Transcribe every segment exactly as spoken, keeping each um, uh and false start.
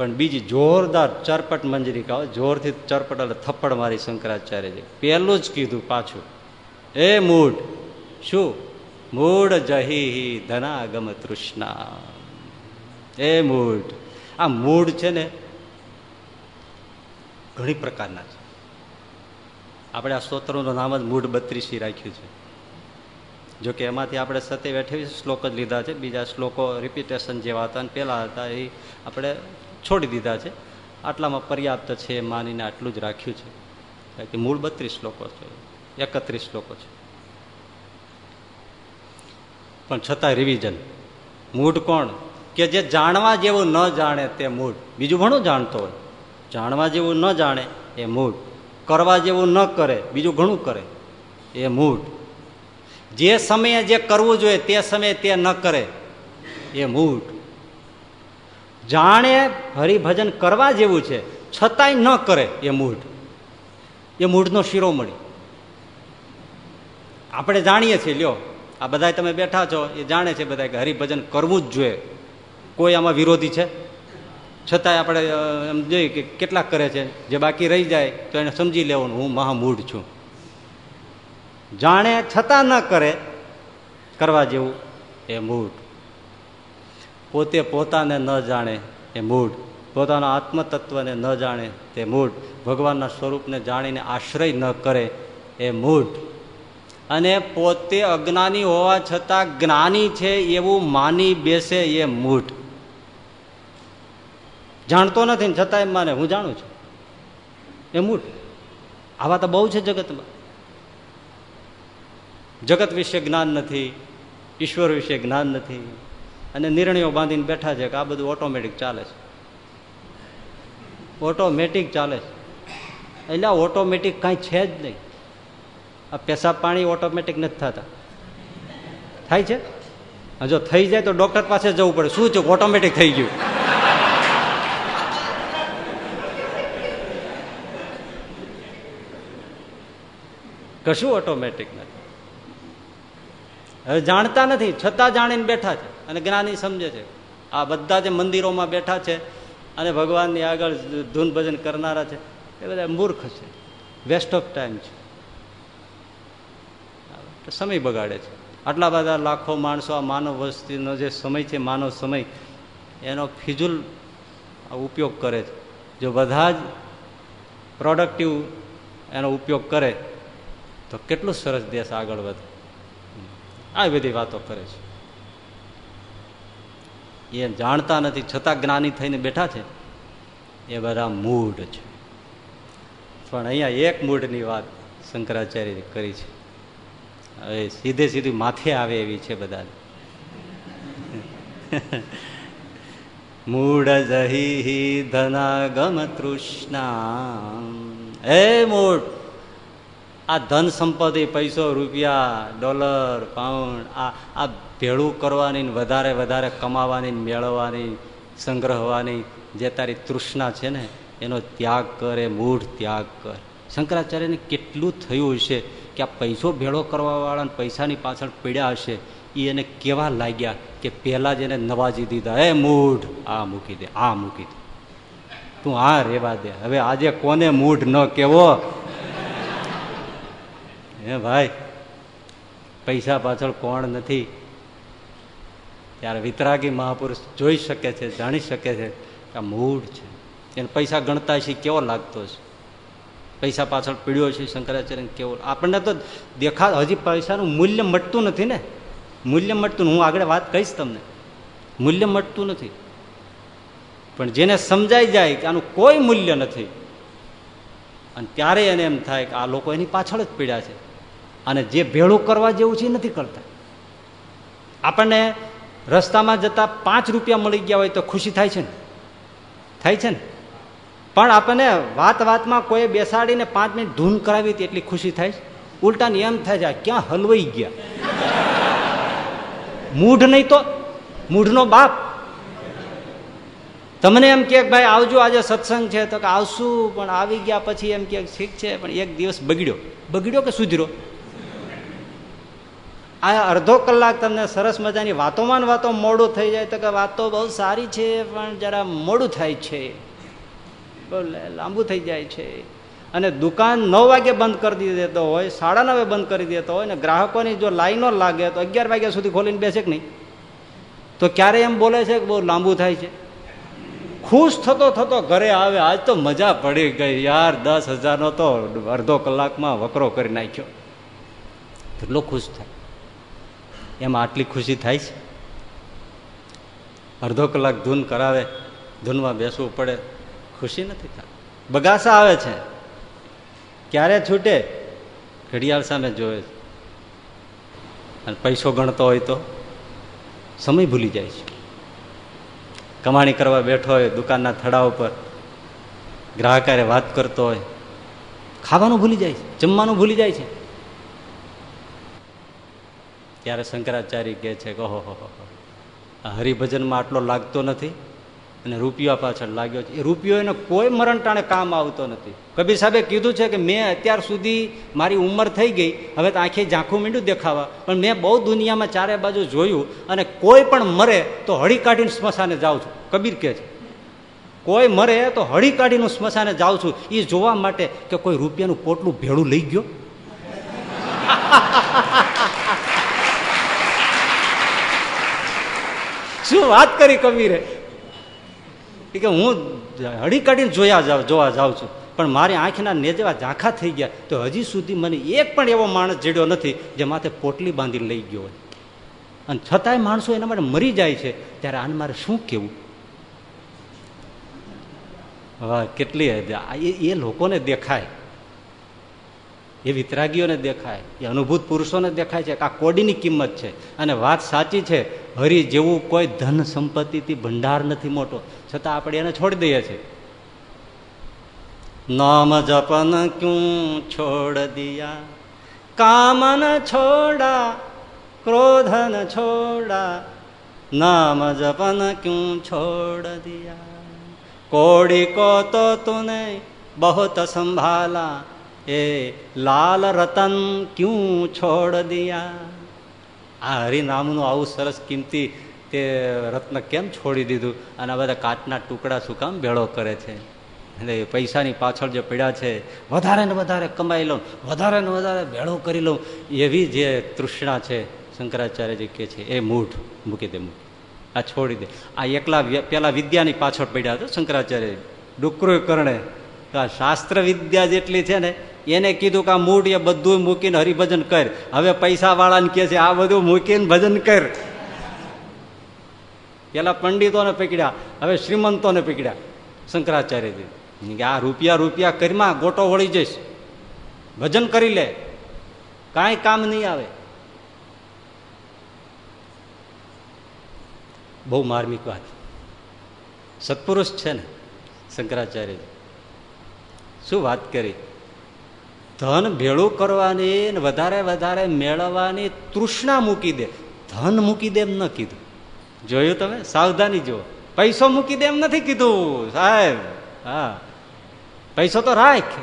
પણ બીજી જોરદાર ચરપટ મંજરી કહો, જોરથી ચરપટ એટલે થપ્પડ મારી શંકરાચાર્યજી. પેલું જ કીધું પાછું, એ મૂઢ, શું? મૂઢ જહી ધનાગમ તૃષ્ણા. એ મૂઢ. આ મૂઢ છે ને ઘણી પ્રકારના છે. આપણે આ સ્તોત્રનું નામ જ મૂઢ બત્રીસી રાખ્યું છે. જોકે એમાંથી આપણે સત્યાવીસ અઠ્યાવીસ શ્લોક જ લીધા છે. બીજા શ્લોકો રિપીટેશન જેવા હતા અને પેલા હતા એ આપણે છોડી દીધા છે. આટલામાં પર્યાપ્ત છે માનીને આટલું જ રાખ્યું છે. કારણ કે મૂળ બત્રીસ શ્લોકો છે, એકત્રીસ શ્લોકો છે. પણ છતાં રિવિઝન. મૂઢ કોણ? કે જે જાણવા જેવું ન જાણે તે મૂઢ. બીજું ઘણું જાણતો હોય, જાણવા જેવું ન જાણે એ મૂઢ. કરવા જેવું ન કરે, બીજું ઘણું કરે એ મૂઢ. જે સમયે જે કરવું જોઈએ તે સમયે તે ન કરે એ મૂઢ. જાણે હરિભજન કરવા જેવું છે છતાંય ન કરે એ મૂઢ. એ મૂઢનો શિરોમણી. આપણે જાણીએ છીએ, લ્યો આ બધા તમે બેઠા છો એ જાણે છે બધા કે હરિભજન કરવું જ જોઈએ. કોઈ આમાં વિરોધી છે? છતાંય આપણે એમ જોઈએ કે કેટલાક કરે છે. જે બાકી રહી જાય તો એને સમજી લેવાનું હું મહામૂઢ છું. જાણે છતાં ન કરે કરવા જેવું એ મૂઢ. પોતે પોતાને ન જાણે એ મૂઢ. પોતાના આત્મતત્વને ન જાણે તે મૂઢ. ભગવાનના સ્વરૂપને જાણીને આશ્રય ન કરે એ મૂઢ. અને પોતે અજ્ઞાની હોવા છતાં જ્ઞાની છે એવું માની બેસે એ મૂઢ. જાણતો નથી ને છતાં એમ માને હું જાણું છું એ મૂઢ. આવા તો બહુ છે જગતમાં. જગત વિશે જ્ઞાન નથી, ઈશ્વર વિશે જ્ઞાન નથી, અને નિર્ણયો બાંધીને બેઠા છે કે આ બધું ઓટોમેટિક ચાલે છે. ઓટોમેટિક ચાલે છે એટલે આ ઓટોમેટિક કાંઈ છે જ નહીં. આ પેશાબ પાણી ઓટોમેટિક નથી થતા. થાય છે? જો થઈ જાય તો ડોક્ટર પાસે જવું પડે. શું છે? ઓટોમેટિક થઈ ગયું. કશું ઓટોમેટિક નથી. હવે જાણતા નથી છતાં જાણીને બેઠા છે અને જ્ઞાની સમજે છે. આ બધા જે મંદિરોમાં બેઠા છે અને ભગવાનની આગળ ધૂન ભજન કરનારા છે એ બધા મૂર્ખ છે, વેસ્ટ ઓફ ટાઈમ છે, સમય બગાડે છે. આટલા બધા લાખો માણસો, આ માનવ વસ્તીનો જે સમય છે, માનવ સમય, એનો ફિજુલ ઉપયોગ કરે છે. જો બધા જ પ્રોડક્ટિવ એનો ઉપયોગ કરે તો કેટલું સરસ દેશ આગળ વધે. આ બધી વાતો કરે છે. એ જાણતા નથી છતાં જ્ઞાની થઈને બેઠા છે એ બધા મૂઢ છે. પણ અહીંયા એક મૂઢની વાત શંકરાચાર્ય કરી છે. હવે સીધે સીધી માથે આવે એવી છે બધા. મૂઢ જહી ધનાગમ તૃષ્ણા. હે મૂઢ, આ ધન સંપત્તિ, પૈસો, રૂપિયા, ડોલર, પાઉન્ડ, આ આ ભેળું કરવાની, વધારે વધારે કમાવાની, મેળવવાની, સંગ્રહવાની જે તારી તૃષ્ણા છે ને એનો ત્યાગ કરે મૂઢ, ત્યાગ કર. શંકરાચાર્યને કેટલું થયું હશે કે આ પૈસો ભેળો કરવાવાળા પૈસાની પાછળ પીડ્યા હશે. એ એને કેવા લાગ્યા કે પહેલાં જ એને નવાજી દીધા. હે મૂઢ, આ મૂકી દે, આ મૂકી દે, તું આ રેવા દે. હવે આજે કોને મૂઢ ન કેવો? હે ભાઈ, પૈસા પાછળ કોણ નથી? ત્યારે વિતરાગી મહાપુરુષ જોઈ શકે છે, જાણી શકે છે કે આ મૂઢ છે. એને પૈસા ગણતા છે કેવો લાગતો છે, પૈસા પાછળ પીડ્યો છે શંકરાચાર્ય કેવો. આપણને તો દેખા, હજી પૈસાનું મૂલ્ય મટતું નથી ને. મૂલ્ય મટતું, હું આગળ વાત કહીશ તમને, મૂલ્ય મટતું નથી. પણ જેને સમજાઈ જાય કે આનું કોઈ મૂલ્ય નથી, અને ત્યારે એને એમ થાય કે આ લોકો એની પાછળ જ પીડ્યા છે, અને જે ભેળું કરવા જેવું છે એ નથી કરતા. આપણને રસ્તામાં જતા પાંચ રૂપિયા મળી ગયા હોય તો ખુશી થાય છે ને? થાય છે ને? પણ આપણને વાત વાતમાં કોઈ બેસાડીને પાંચ મિનિટ ધૂન કરાવી હતી એટલી ખુશી થાય છે. ઉલટાની એમ થાય છે ક્યાં હલવાઈ ગયા. મૂઢ નહીં તો મૂઢનો બાપ તમને એમ કે ભાઈ આવજો આજે સત્સંગ છે, તો કે આવશું, પણ આવી ગયા પછી એમ કે ઠીક છે, પણ એક દિવસ બગડ્યો. બગડ્યો કે સુધર્યો? આ અડધો કલાક તમને સરસ મજાની વાતોમાં વાતો મોડું થઈ જાય તો કે વાતો બહુ સારી છે પણ જરા મોડું થાય છે, બહુ લાંબુ થઈ જાય છે. અને દુકાન નવ વાગે બંધ કરી દેતો હોય, સાડા નવે બંધ કરી દેતો હોય ને ગ્રાહકોની જો લાઈનો લાગે તો અગિયાર વાગ્યા સુધી ખોલીને બેસે કે નહીં, તો ક્યારે એમ બોલે છે કે બહુ લાંબુ થાય છે. ખુશ થતો થતો ઘરે આવે, આજ તો મજા પડી ગઈ યાર, દસ હજારનો તો અડધો કલાકમાં વકરો કરી નાખ્યો. કેટલો ખુશ થાય. એમાં આટલી ખુશી થાય છે? અડધો કલાક ધૂન કરાવે, ધૂનમાં બેસવું પડે, ખુશી નથી થતી. બગાસા આવે છે, ક્યારે છૂટે ઘડિયાળ સામે જોવે છે. અને પૈસો ગણતો હોય તો સમય ભૂલી જાય છે. કમાણી કરવા બેઠો હોય દુકાનના થડા ઉપર, ગ્રાહકારે વાત કરતો હોય, ખાવાનું ભૂલી જાય છે, જમવાનું ભૂલી જાય છે. ત્યારે શંકરાચાર્ય કહે છે કે ઓહો આ હરિભજનમાં આટલો લાગતો નથી અને રૂપિયા પાછળ લાગ્યો છે. એ રૂપિયો એને કોઈ મરણટાણે કામ આવતો નથી. કબીર સાહેબે કીધું છે કે મેં અત્યાર સુધી મારી ઉંમર થઈ ગઈ, હવે તો આંખે ઝાંખું મીંડું દેખાવા, પણ મેં બહુ દુનિયામાં ચારે બાજુ જોયું અને કોઈ પણ મરે તો હળી કાઢીને સ્મશાને જાઉં છું. કબીર કહે છે કોઈ મરે તો હળી કાઢીને સ્મશાને જાઉં છું, એ જોવા માટે કે કોઈ રૂપિયાનું પોટલું ભેળું લઈ ગયો. શું વાત કરી કબીરે કે હું હળી કાઢીને જોયા જાઉં જોવા જાઉં છું, પણ મારી આંખના નેજવા ઝાંખા થઈ ગયા તો હજી સુધી મને એક પણ એવો માણસ જડ્યો નથી જે માથે પોટલી બાંધીને લઈ ગયો હોય. અને છતાંય માણસો એના માટે મરી જાય છે. ત્યારે આને મારે શું કેવું? વાહ, કેટલી એ લોકોને દેખાય, એ વિતરાગીઓને દેખાય, એ અનુભૂત પુરુષોને દેખાય છે કે આ કોડીની કિંમત છે. અને વાત સાચી છે, હરિ જેવું કોઈ ધન સંપત્તિથી ભંડાર નથી મોટો, છતાં આપણે એને છોડી દઈએ છીએ. નામ જપન ક્યું છોડ દિયા, કામન છોડા, ક્રોધન છોડા, નામ જપન ક્યું છોડ દિયા, કોડી કો તો તુને બહુત સંભાલા, એ લાલ રતન ક્યું છોડ દિયા. આ હરિનામનું આવું સરસ કિંમતી તે રત્ન કેમ છોડી દીધું? અને આ બધા કાચના ટુકડા શું કામ ભેળો કરે છે? એટલે પૈસાની પાછળ જે પડ્યા છે, વધારે ને વધારે કમાઈ લઉં, વધારે ને વધારે ભેળો કરી લઉં, એવી જે તૃષ્ણા છે, શંકરાચાર્યજી કહે છે એ મૂઢ મૂકી દે, મૂકી આ છોડી દે. આ એકલા પેલા વિદ્યાની પાછળ પડ્યા હતો શંકરાચાર્ય, ડુકરો કરણે. આ શાસ્ત્ર વિદ્યા જેટલી છે ને એને કીધું કે આ મૂઢ એ બધું મૂકીને હરિભજન કર. હવે પૈસા વાળાને કહે છે આ બધું મૂકીને ભજન કર. પેલા પંડિતોને પકડ્યા, હવે શ્રીમંતોને પકડ્યા શંકરાચાર્યજી કે આ રૂપિયા રૂપિયા કરીમાં ગોટો વળી જઈશ, ભજન કરી લે, કાંઈ કામ નહીં આવે. બહુ માર્મિક વાત. સત્પુરુષ છે ને શંકરાચાર્યજી, શું વાત કરી? ધન ભેળું કરવાની, વધારે વધારે મેળવવાની તૃષ્ણા મૂકી દે, ધન મૂકી દે એમ ન કીધું. જોયું તમે? સાવધાની જુઓ. પૈસો મૂકી દે એમ નથી કીધું સાહેબ. હા, પૈસો તો રાખ,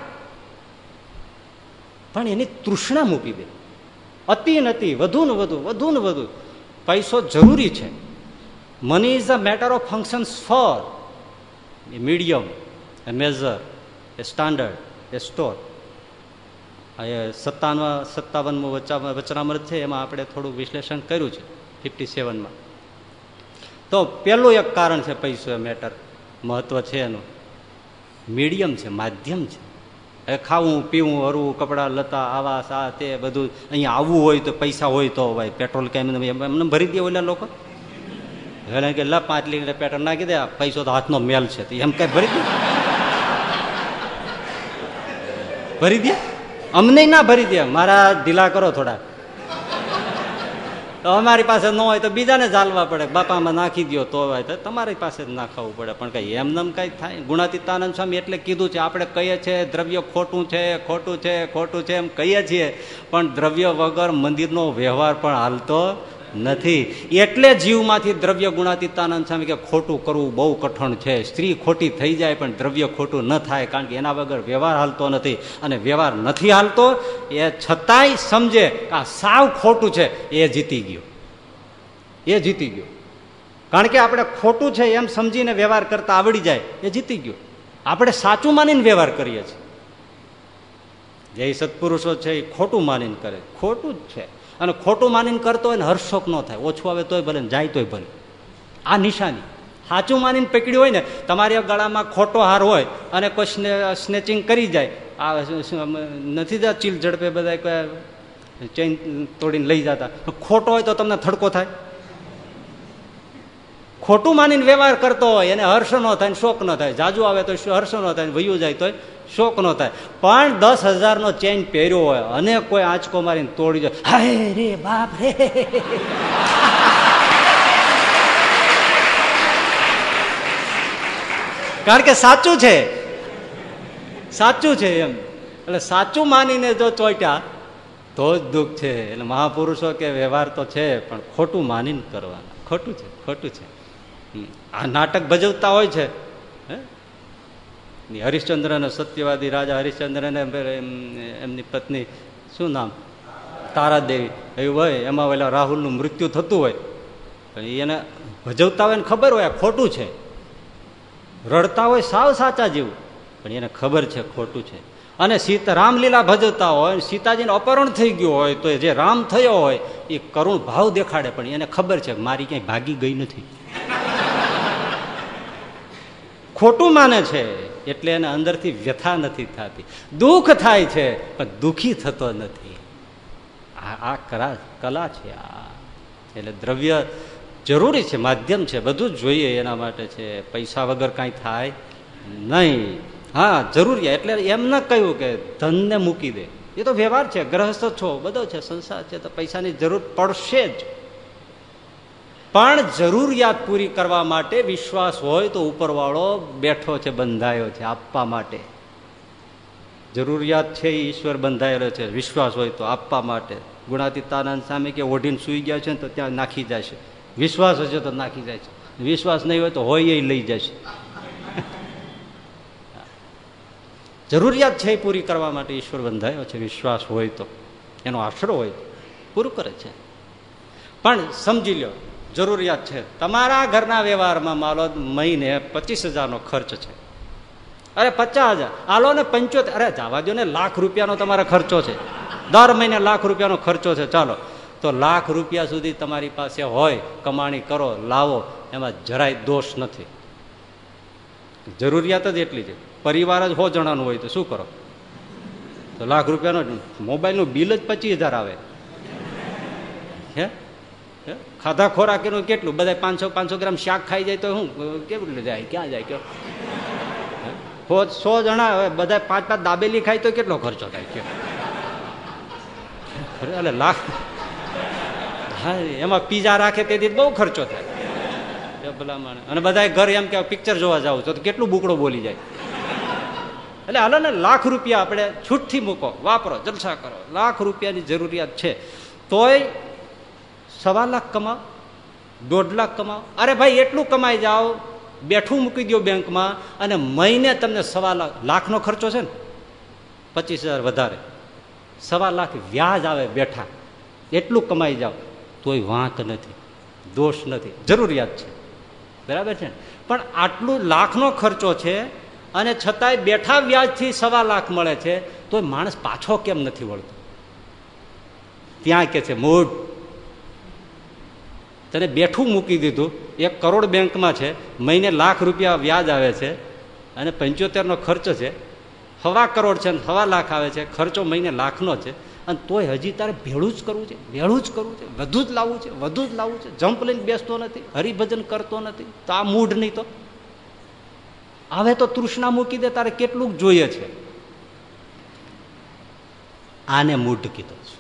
પણ એની તૃષ્ણા મૂકી દે. અતિ નથી, વધુ ને વધુ, વધુ ને વધુ. પૈસો જરૂરી છે. Money is a matter of functions for a medium, a measure, a standard, a store. એ સત્તાવન સત્તાવનમું વચનામૃત છે, એમાં આપણે થોડું વિશ્લેષણ કર્યું છે ફિફ્ટી સેવનમાં. તો પેલું એક કારણ છે પૈસો મેટર, મહત્વ છે એનું. મીડિયમ છે, માધ્યમ છે. એ ખાવું પીવું, હરવું, કપડાં લતા, આવાસ, આ તે બધું અહીંયા આવવું હોય તો પૈસા હોય તો ભાઈ પેટ્રોલ કેમ એમને ભરી દે ઓલા લોકો. એટલે કે લા પાંચ લીટર પેટ્રોલ નાખી દે, પૈસો તો હાથનો મેલ છે, એમ કઈ ભરી દે? ભરી દે? અમને ના ભરી દે, મારા ઢીલા કરો થોડા. તો અમારી પાસે ન હોય તો બીજાને ચાલવા પડે, બાપામાં નાખી દો તો હોય તો તમારી પાસે જ નાખાવું પડે. પણ કઈ એમને કઈ થાય? ગુણાતીતાનંદ સ્વામી એટલે કીધું છે, આપણે કહીએ છીએ દ્રવ્ય ખોટું છે, ખોટું છે, ખોટું છે એમ કહીએ છીએ, પણ દ્રવ્ય વગર મંદિરનો વ્યવહાર પણ હાલતો નથી. એટલે જીવમાંથી દ્રવ્ય ગુણાતીતાનંદ સ્વામી કે ખોટું કરવું બહુ કઠણ છે. સ્ત્રી ખોટી થઈ જાય પણ દ્રવ્ય ખોટું ન થાય, કારણ કે એના વગર વ્યવહાર હાલતો નથી. અને વ્યવહાર નથી હાલતો એ છતાંય સમજે કે આ સાવ ખોટું છે, એ જીતી ગયો, એ જીતી ગયો. કારણ કે આપણે ખોટું છે એમ સમજીને વ્યવહાર કરતા આવડી જાય, એ જીતી ગયો. આપણે સાચું માનીને વ્યવહાર કરીએ છીએ. જે સત્પુરુષો છે એ ખોટું માનીને કરે, ખોટું જ છે. અને ખોટું માનીને કરતો હોય ને હર્ષોક ન થાય, ઓછું આવે તોય ભલે, જાય તોય ભલે. આ નિશાની. સાચું માનીને પકડ્યું હોય ને, તમારી ગળામાં ખોટો હાર હોય અને કોઈ સ્નેચિંગ કરી જાય, આ નથી જતા ચીલ ઝડપે બધા ચેઇન તોડીને લઈ જતા, ખોટો હોય તો તમને થડકો થાય. ખોટું માનીને વ્યવહાર કરતો હોય એને હર્ષ ન થાય, શોક ન થાય. જાજુ આવે તો હર્ષ ન થાય, વયું જાય તો શોક ન થાય. પણ દસ હજાર નો ચેઇન પહેર્યો હોય અને કોઈ આંચકો મારીને તોડી જાય, હાય રે બાપ રે, કારણ કે સાચું છે, સાચું છે એમ. એટલે સાચું માનીને જો ચોટ્યા તો જ દુઃખ છે. એટલે મહાપુરુષો કે વ્યવહાર તો છે પણ ખોટું માનીને કરવાના. ખોટું છે, ખોટું છે. આ નાટક ભજવતા હોય છે. હરિશ્ચંદ્ર ને સત્યવાદી રાજા હરિશ્ચંદ્ર ને એમની પત્ની શું નામ, તારાદેવી એવું હોય, એમાં ઓલા રાહુલ નું મૃત્યુ થતું હોય, એને ભજવતા હોય ને ખબર હોય ખોટું છે, રડતા હોય સાવ સાચા જેવું, પણ એને ખબર છે ખોટું છે. અને સીતા રામલીલા ભજવતા હોય, સીતાજીને અપહરણ થઈ ગયું હોય તો જે રામ થયો હોય એ કરુણ ભાવ દેખાડે, પણ એને ખબર છે કે મારી ક્યાંય ભાગી ગઈ નથી. ખોટું માને છે એટલે એને અંદરથી વ્યથા નથી થતી, દુઃખ થાય છે પણ દુઃખી થતો નથી. આ કલા કલા છે આ. એટલે દ્રવ્ય જરૂરી છે, માધ્યમ છે, બધું જ જોઈએ એના માટે છે. પૈસા વગર કાંઈ થાય નહીં. હા જરૂરિયાત એટલે એમ ન કહ્યું કે ધનને મૂકી દે, એ તો વ્યવહાર છે, ગ્રહસ્થ છો, બધો છે, સંસાર છે, તો પૈસાની જરૂર પડશે જ. પણ જરૂરિયાત પૂરી કરવા માટે વિશ્વાસ હોય તો ઉપરવાળો બેઠો છે, બંધાયો છે આપવા માટે. જરૂરિયાત છે એ ઈશ્વર બંધાયેલો છે, વિશ્વાસ હોય તો આપવા માટે. ગુણાતીતાનંદ સામે કે ઓઢીને સુઈ ગયા છે ને તો ત્યાં નાખી જાય છે, વિશ્વાસ હશે તો નાખી જાય છે, વિશ્વાસ નહીં હોય તો હોય એ લઈ જાય છે. જરૂરિયાત છે એ પૂરી કરવા માટે ઈશ્વર બંધાયો છે, વિશ્વાસ હોય તો, એનો આશરો હોય તો પૂરું કરે છે. પણ સમજી લો જરૂરિયાત છે. તમારા ઘરના વ્યવહારમાં માલો મહિને પચીસ હજારનો ખર્ચ છે, અરે પચાસ હજાર આલો ને પંચોતેર, અરે જવા દો ને, લાખ રૂપિયાનો તમારો ખર્ચો છે, દર મહિને લાખ રૂપિયાનો ખર્ચો છે. ચાલો તો લાખ રૂપિયા સુધી તમારી પાસે હોય, કમાણી કરો, લાવો, એમાં જરાય દોષ નથી. જરૂરિયાત જ એટલી છે. પરિવાર જ સો જણાનું હોય તો શું કરો? તો લાખ રૂપિયાનો મોબાઈલનું બિલ જ પચીસ હજાર આવે. હે ખાધા ખોરાકનું કેટલું, બધા પાંચસો પાંચસો ગ્રામ શાક ખાઈ જાય તો શું કેવું જાય, ક્યાં જાય? કયો સો જણા હવે બધા પાંચ પાંચ દાબેલી ખાય તો કેટલો ખર્ચો થાય? કયો એટલે લાખ. હા એમાં પીઝા રાખે તેથી બહુ ખર્ચો થાય ભલા. અને બધા ઘર એમ કે પિક્ચર જોવા જાવ તો કેટલું બુકડો બોલી જાય. એટલે હાલો ને લાખ રૂપિયા આપણે છૂટથી મૂકો, વાપરો, જલસા કરો. લાખ રૂપિયાની જરૂરિયાત છે તોય સવા લાખ કમાઓ, દોઢ લાખ કમાઓ. અરે ભાઈ એટલું કમાઈ જાઓ, બેઠું મૂકી દો બેંકમાં અને મહિને તમને સવા લાખ લાખનો ખર્ચો છે ને, પચીસ હજાર વધારે, સવા લાખ વ્યાજ આવે બેઠા. એટલું કમાઈ જાઓ તોય વાંક નથી, દોષ નથી, જરૂરિયાત છે, બરાબર છે. પણ આટલું લાખનો ખર્ચો છે અને છતાંય બેઠા વ્યાજથી સવા લાખ મળે છે તો માણસ પાછો કેમ નથી વળતો? ત્યાં કે છે મૂઢ, તને બેઠું મૂકી દીધું, એક કરોડ બેંકમાં છે, મહિને લાખ રૂપિયા વ્યાજ આવે છે અને પંચોતેર નો ખર્ચ છે, સવા કરોડ છે ને સવા લાખ આવે છે, ખર્ચો મહિને લાખનો છે, અને તોય હજી તારે ભેળું જ કરવું છે, ભેળું જ કરવું છે, વધુ જ લાવવું છે, વધુ જ લાવવું છે, જમ્પ લઈને બેસતો નથી, હરિભજન કરતો નથી. તો આ મૂઢ નહીં તો હવે તો તૃષ્ણા મૂકી દે, તારે કેટલું જોઈએ છે. આને મૂઢ કીધો છે.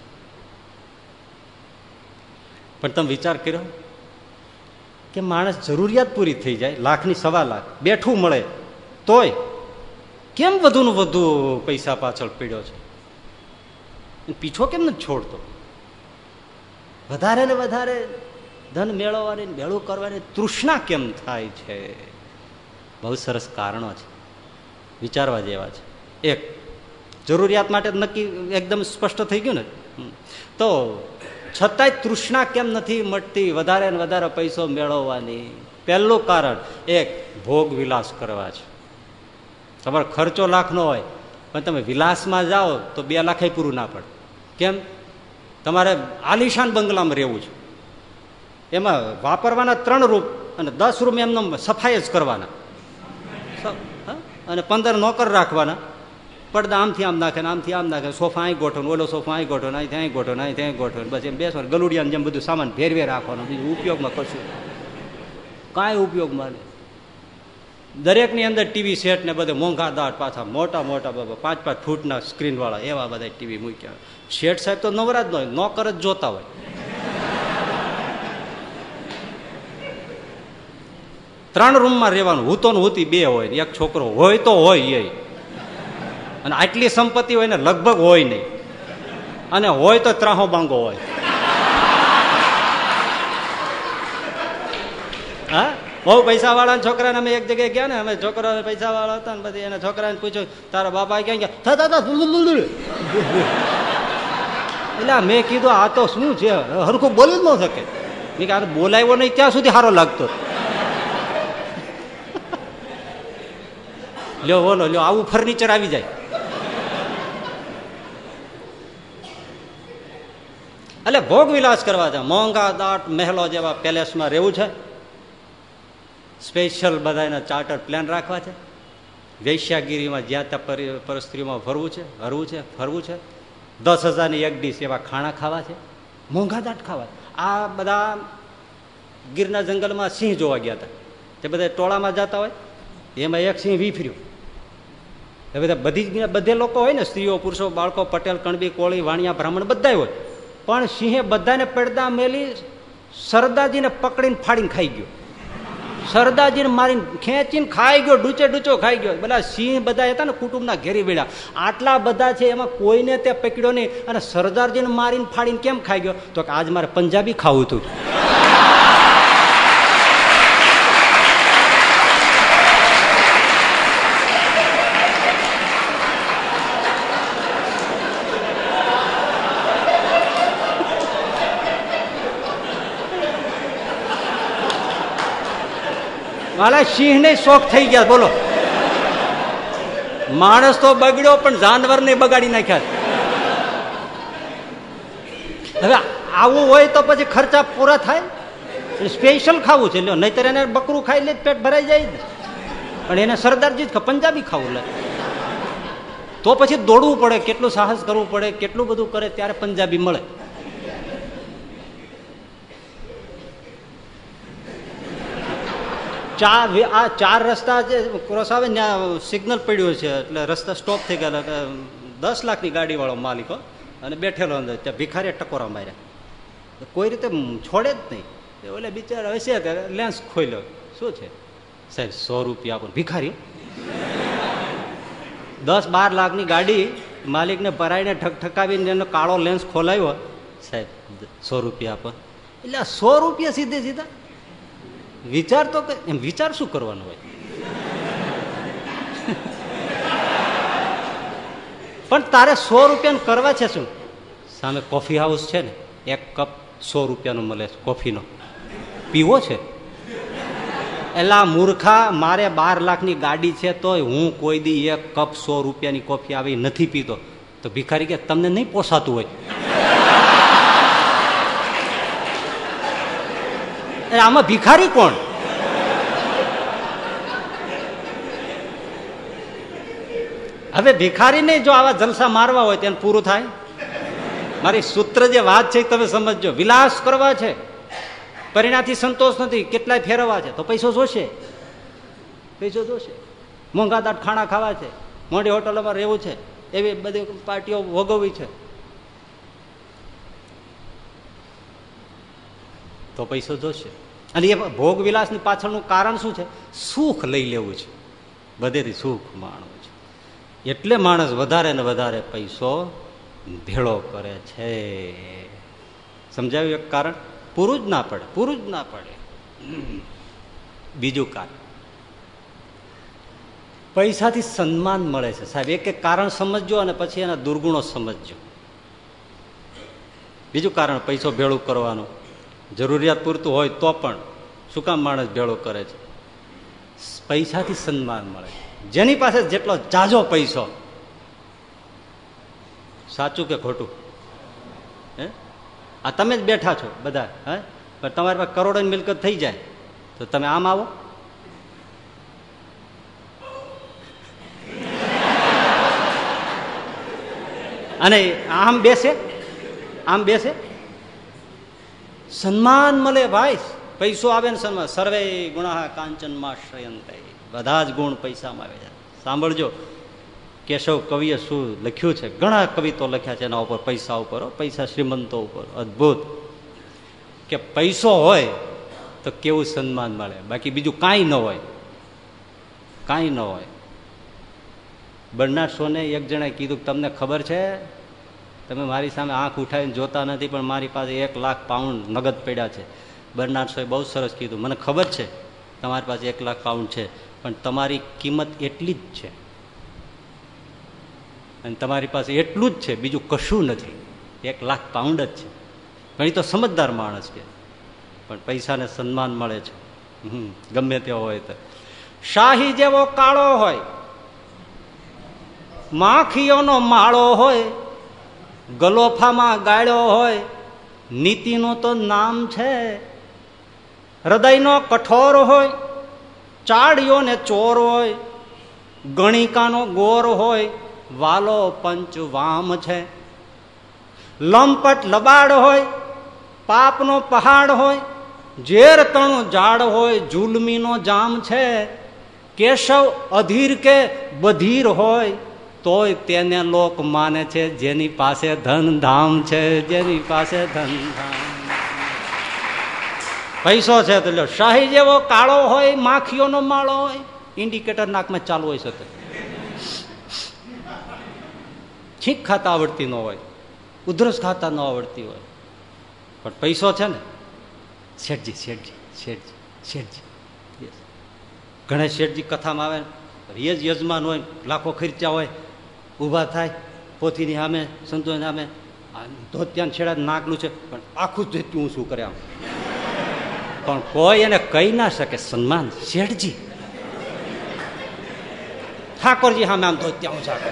પણ તમે વિચાર કર્યો કે માણસ જરૂરિયાત પૂરી થઈ જાય, લાખની સવા લાખ બેઠું મળે તોય કેમ વધુ ને વધુ પૈસા પાછળ પીડ્યો છે, પીછો કેમ નથી છોડતો? વધારે ને વધારે ધન મેળવવાની ભેળું કરવાની તૃષ્ણા કેમ થાય છે? બહુ સરસ કારણો છે, વિચારવા જેવા છે. એક, જરૂરિયાત માટે નક્કી એકદમ સ્પષ્ટ થઈ ગયું ને. તો છતાંય તૃષ્ણા કેમ નથી મટતી વધારે ને વધારે પૈસો મેળવવાની? પહેલું કારણ એક, ભોગ વિલાસ કરવા છે. તમારો ખર્ચો લાખનો હોય પણ તમે વિલાસમાં જાઓ તો બે લાખ પૂરું ના પડે. કેમ? તમારે આલિશાન બંગલામાં રહેવું છે, એમાં વાપરવાના ત્રણ રૂમ અને દસ રૂમ એમને સફાઈ જ કરવાના અને પંદર નોકર રાખવાના. પડદા આમથી આમ નાખે આમથી આમ નાખે, સોફા અહીં ગોઠવો, ઓલો સોફા અહીં ગોઠવો, અહીં ત્યાં ગોઠવો, અહીં ત્યાં ગોઠવો, બસ એમ બેસવાનું. ગલુડિયાને જેમ બધું સામાન ભેરવે રાખવાનું, બીજું ઉપયોગમાં કશું કાંઈ ઉપયોગમાં નહીં. દરેકની અંદર ટીવી સેટ ને બધે મોંઘા દાટ, પાછા મોટા મોટા બાબા પાંચ પાંચ ફૂટના સ્ક્રીન વાળા એવા બધા ટીવી મૂક્યા. શેઠ સાહેબ તો નવરા જ ન હોય, નોકર જ જોતા હોય. ત્રણ રૂમમાં રહેવાનું, હું તો હુતી બે હોય, એક છોકરો હોય તો હોય એ, અને આટલી સંપત્તિ હોય ને લગભગ હોય નહીં, અને હોય તો ત્રાહો બાંગો હોય. હા, બહુ પૈસા વાળા છોકરાને અમે એક જગ્યાએ ગયા ને, અમે છોકરા પૈસા વાળા હતા ને પછી એના છોકરાને પૂછ્યું તારા બાપા ક્યાં ગયા? એટલે મેં કીધું આ તો શું છે, હરખું બોલી જ ન શકે. મેં કે આ બોલાવ્યો નહીં ત્યાં સુધી સારો લાગતો. લ્યો બોલો, લ્યો આવું ફર્નિચર આવી જાય. એટલે ભોગ વિલાસ કરવા છે, મોંઘા દાટ મહેલો જેવા પેલેસમાં રહેવું છે, સ્પેશિયલ બધાના ચાર્ટર પ્લાન રાખવા છે, વૈશ્યાગીરીમાં જ્યાં ત્યાં પરિસ્થિતિમાં ફરવું છે, હરવું છે, ફરવું છે, દસ હજારની એક ડીશ એવા ખાણા ખાવા છે, મોંઘા દાટ ખાવા. આ બધા ગીરના જંગલમાં સિંહ જોવા ગયા હતા, તે બધા ટોળામાં જતા હોય, એમાં એક સિંહ વીફર્યો. એ બધા બધી બધે લોકો હોય ને, સ્ત્રીઓ, પુરુષો, બાળકો, પટેલ, કણબી, કોળી, વાણિયા, બ્રાહ્મણ બધા હોય, પણ સિંહે બધાને પડદા મેલી સરદારજીને પકડીને ફાડીને ખાઈ ગયો. સરદારજીને મારીને ખેંચીને ખાઈ ગયો, ડૂચે ડૂચો ખાઈ ગયો. બધા સિંહ બધા હતા ને કુટુંબના ઘેરી બેડા, આટલા બધા છે, એમાં કોઈને તે પકડ્યો નહીં, અને સરદારજીને મારીને ફાડીને કેમ ખાઈ ગયો? તો કે આજ મારે પંજાબી ખાવું હતું. મારા સિંહ ને શોખ થઈ ગયા. બોલો, માણસ તો બગડ્યો પણ જાનવર ને બગાડી નાખ્યા. હવે આવું હોય તો પછી ખર્ચા પૂરા થાય. સ્પેશિયલ ખાવું છે, નહીતર એને બકરું ખાઈ લે પેટ ભરાઈ જાય ને, પણ એને સરદારજી જ પંજાબી ખાવું લે તો પછી દોડવું પડે, કેટલું સાહસ કરવું પડે, કેટલું બધું કરે ત્યારે પંજાબી મળે. ચાર આ ચાર રસ્તા જે ક્રોસ આવે ત્યાં સિગ્નલ પડ્યું છે, એટલે રસ્તા સ્ટોપ થઈ ગયા. દસ લાખની ગાડી વાળો માલિકો અને બેઠેલો અંદર, ત્યાં ભિખારીએ ટકોરા માર્યા, કોઈ રીતે છોડે જ નહીં. ઓલે બિચારા હશે લેન્સ ખોલ્યો, શું છે સાહેબ સો રૂપિયા આપો. ભિખારી દસ બાર લાખની ગાડી માલિકને ભરાઈને ઠકઠકાવીને એનો કાળો લેન્સ ખોલાવ્યો, સાહેબ સો રૂપિયા આપો. એટલે સો રૂપિયા સીધે સીધા વિચાર તો એમ વિચાર શું કરવાનું હોય? પણ તારે સો રૂપિયાનું કરવા છે શું? સામે કોફી હાઉસ છે ને, એક કપ સો રૂપિયાનો મળે છે કોફીનો, પીવો છે? એલા મૂર્ખા, મારે બાર લાખની ગાડી છે તોય હું કોઈ દી એક કપ સો રૂપિયાની કોફી આવી નથી પીતો. તો ભિખારી કે તમને નહીં પોસાતું હોય? આમાં ભિખારી કોણ? હવે ભિખારીને જો આવા જલસા મારવા હોય તો પૂરું થાય. મારી સૂત્ર જે વાત છે તમે સમજજો. વિલાસ કરવા છે, પરિણામથી સંતોષ નથી, કેટલાય ફેરવવા છે તો પૈસો જોશે, પૈસો જોશે. મોંઘા દાટ ખાણા ખાવા છે, મોટી હોટલોમાં રહેવું છે, એવી બધી પાર્ટીઓ ભોગવવી છે તો પૈસો જોશે. અને એ ભોગ વિલાસની પાછળનું કારણ શું છે? સુખ લઈ લેવું છે, બધેથી સુખ માણવું છે. એટલે માણસ વધારે ને વધારે પૈસો ભેળો કરે છે. સમજાવ્યું એક કારણ? પૂરું જ ના પડે, પૂરું જ ના પડે. બીજું કારણ, પૈસાથી સન્માન મળે છે સાહેબ. એક એક કારણ સમજજો અને પછી એના દુર્ગુણો સમજજો. બીજું કારણ પૈસો ભેળું કરવાનું, જરૂરિયાત પૂરતું હોય તો પણ શું કામ માણસ ભેળું કરે છે? પૈસાથી સન્માન મળે. જેની પાસે જેટલો જાજો પૈસો, સાચું કે ખોટું? હે, આ તમે જ બેઠા છો બધા, હે, પણ તમારી પાસે કરોડોની મિલકત થઈ જાય તો તમે આમ આવો? અને આમ બેસે, આમ બેસે? સન્માન મળે ભાઈ, પૈસો આવે ને સન્માન. સર્વે ગુણા કાંચનમાં શ્રયંતે, બધા જ ગુણ પૈસામાં આવે છે. સાંભળજો, કેશવ કવિએ શું લખ્યું છે. ઘણા કવિતો લખ્યા છે એના ઉપર, પૈસા ઉપર, પૈસા શ્રીમંતો ઉપર. અદભુત કે પૈસો હોય તો કેવું સન્માન મળે, બાકી બીજું કાંઈ ન હોય, કાંઈ ન હોય. બર્નાર્ડ શોને એક જણાએ કીધું, તમને ખબર છે, તમે મારી સામે આંખ ઉઠાવીને જોતા નથી, પણ મારી પાસે એક લાખ પાઉન્ડ નગદ પડ્યા છે. બર્નાર્ડ શોએ બહુ સરસ કીધું, મને ખબર છે તમારી પાસે એક લાખ પાઉન્ડ છે, પણ તમારી કિંમત એટલી જ છે અને તમારી પાસે એટલું જ છે, બીજું કશું નથી. એક લાખ પાઉન્ડ જ છે. ઘણી તો સમજદાર માણસ કે, પણ પૈસાને સન્માન મળે છે, ગમે તેવો હોય તો. શાહી જેવો કાળો હોય, માખીઓનો માળો હોય, ગલોફામાં ગાળ્યો હોય, નીતિનું તો નામ છે. હૃદયનો કઠોર હોય, ચાડિયો ને ચોર હોય, ગણિકાનો ગોર હોય, વાલો પંચ વામ છે. લંપટ લબાડ હોય, પાપનો પહાડ હોય, ઝેર તણું ઝાડ હોય, જુલમીનો જામ છે. કેશવ અધીર કે બધીર હોય, તોય તેને લોક માને છે, જેની પાસે ધન ધામ છે, જેની પાસે ધન ધામ. પૈસો છે તો લ્યો. શાહી જેવો કાળો હોય, માખીઓનો માળો હોય, ઇન્ડિકેટર નાકમાં ચાલુ હોય છે, છીંક ખાતા આવડતી ન હોય, ઉધરસ ખાતા ન આવડતી હોય, પણ પૈસો છે ને, શેઠજી શેઠજી શેઠજી શેઠજી. ઘણા શેઠજી કથામાં આવે, એ જ યજમાન હોય, લાખો ખર્ચા હોય, ઊભા થાય પોથીની સામે, સંતોની સામે, ધોતિયાન છેડા નાકનું છે, પણ આખું જ ધોતિયું શું કરે આમ, પણ કોઈ એને કહી ના શકે. સન્માન શેઠજી, ઠાકોરજી સામે આમ ધોતિયા ઊંચા કરે.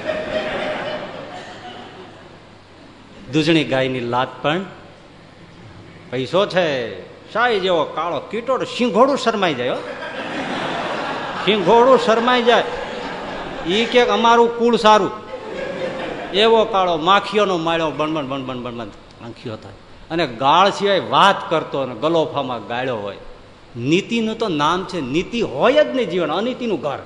દૂધણી ગાયની લાત પણ પૈસો છે. શાહી જેવો કાળો કીટોડ, સિંઘોડું શરમાઈ જાય, સિંઘોડું શરમાઈ જાય. ઈ કે અમારું કુળ સારું, એવો કાળો માખીઓનો માળ્યો, બણબણ બણબણ બણબણ આંખીઓ થાય, અને ગાળ સિવાય વાત કરતો, અને ગલોફામાં ગાળ્યો હોય. નીતિનું તો નામ છે, નીતિ હોય જ નહીં જીવન, અનીતિનું ઘર.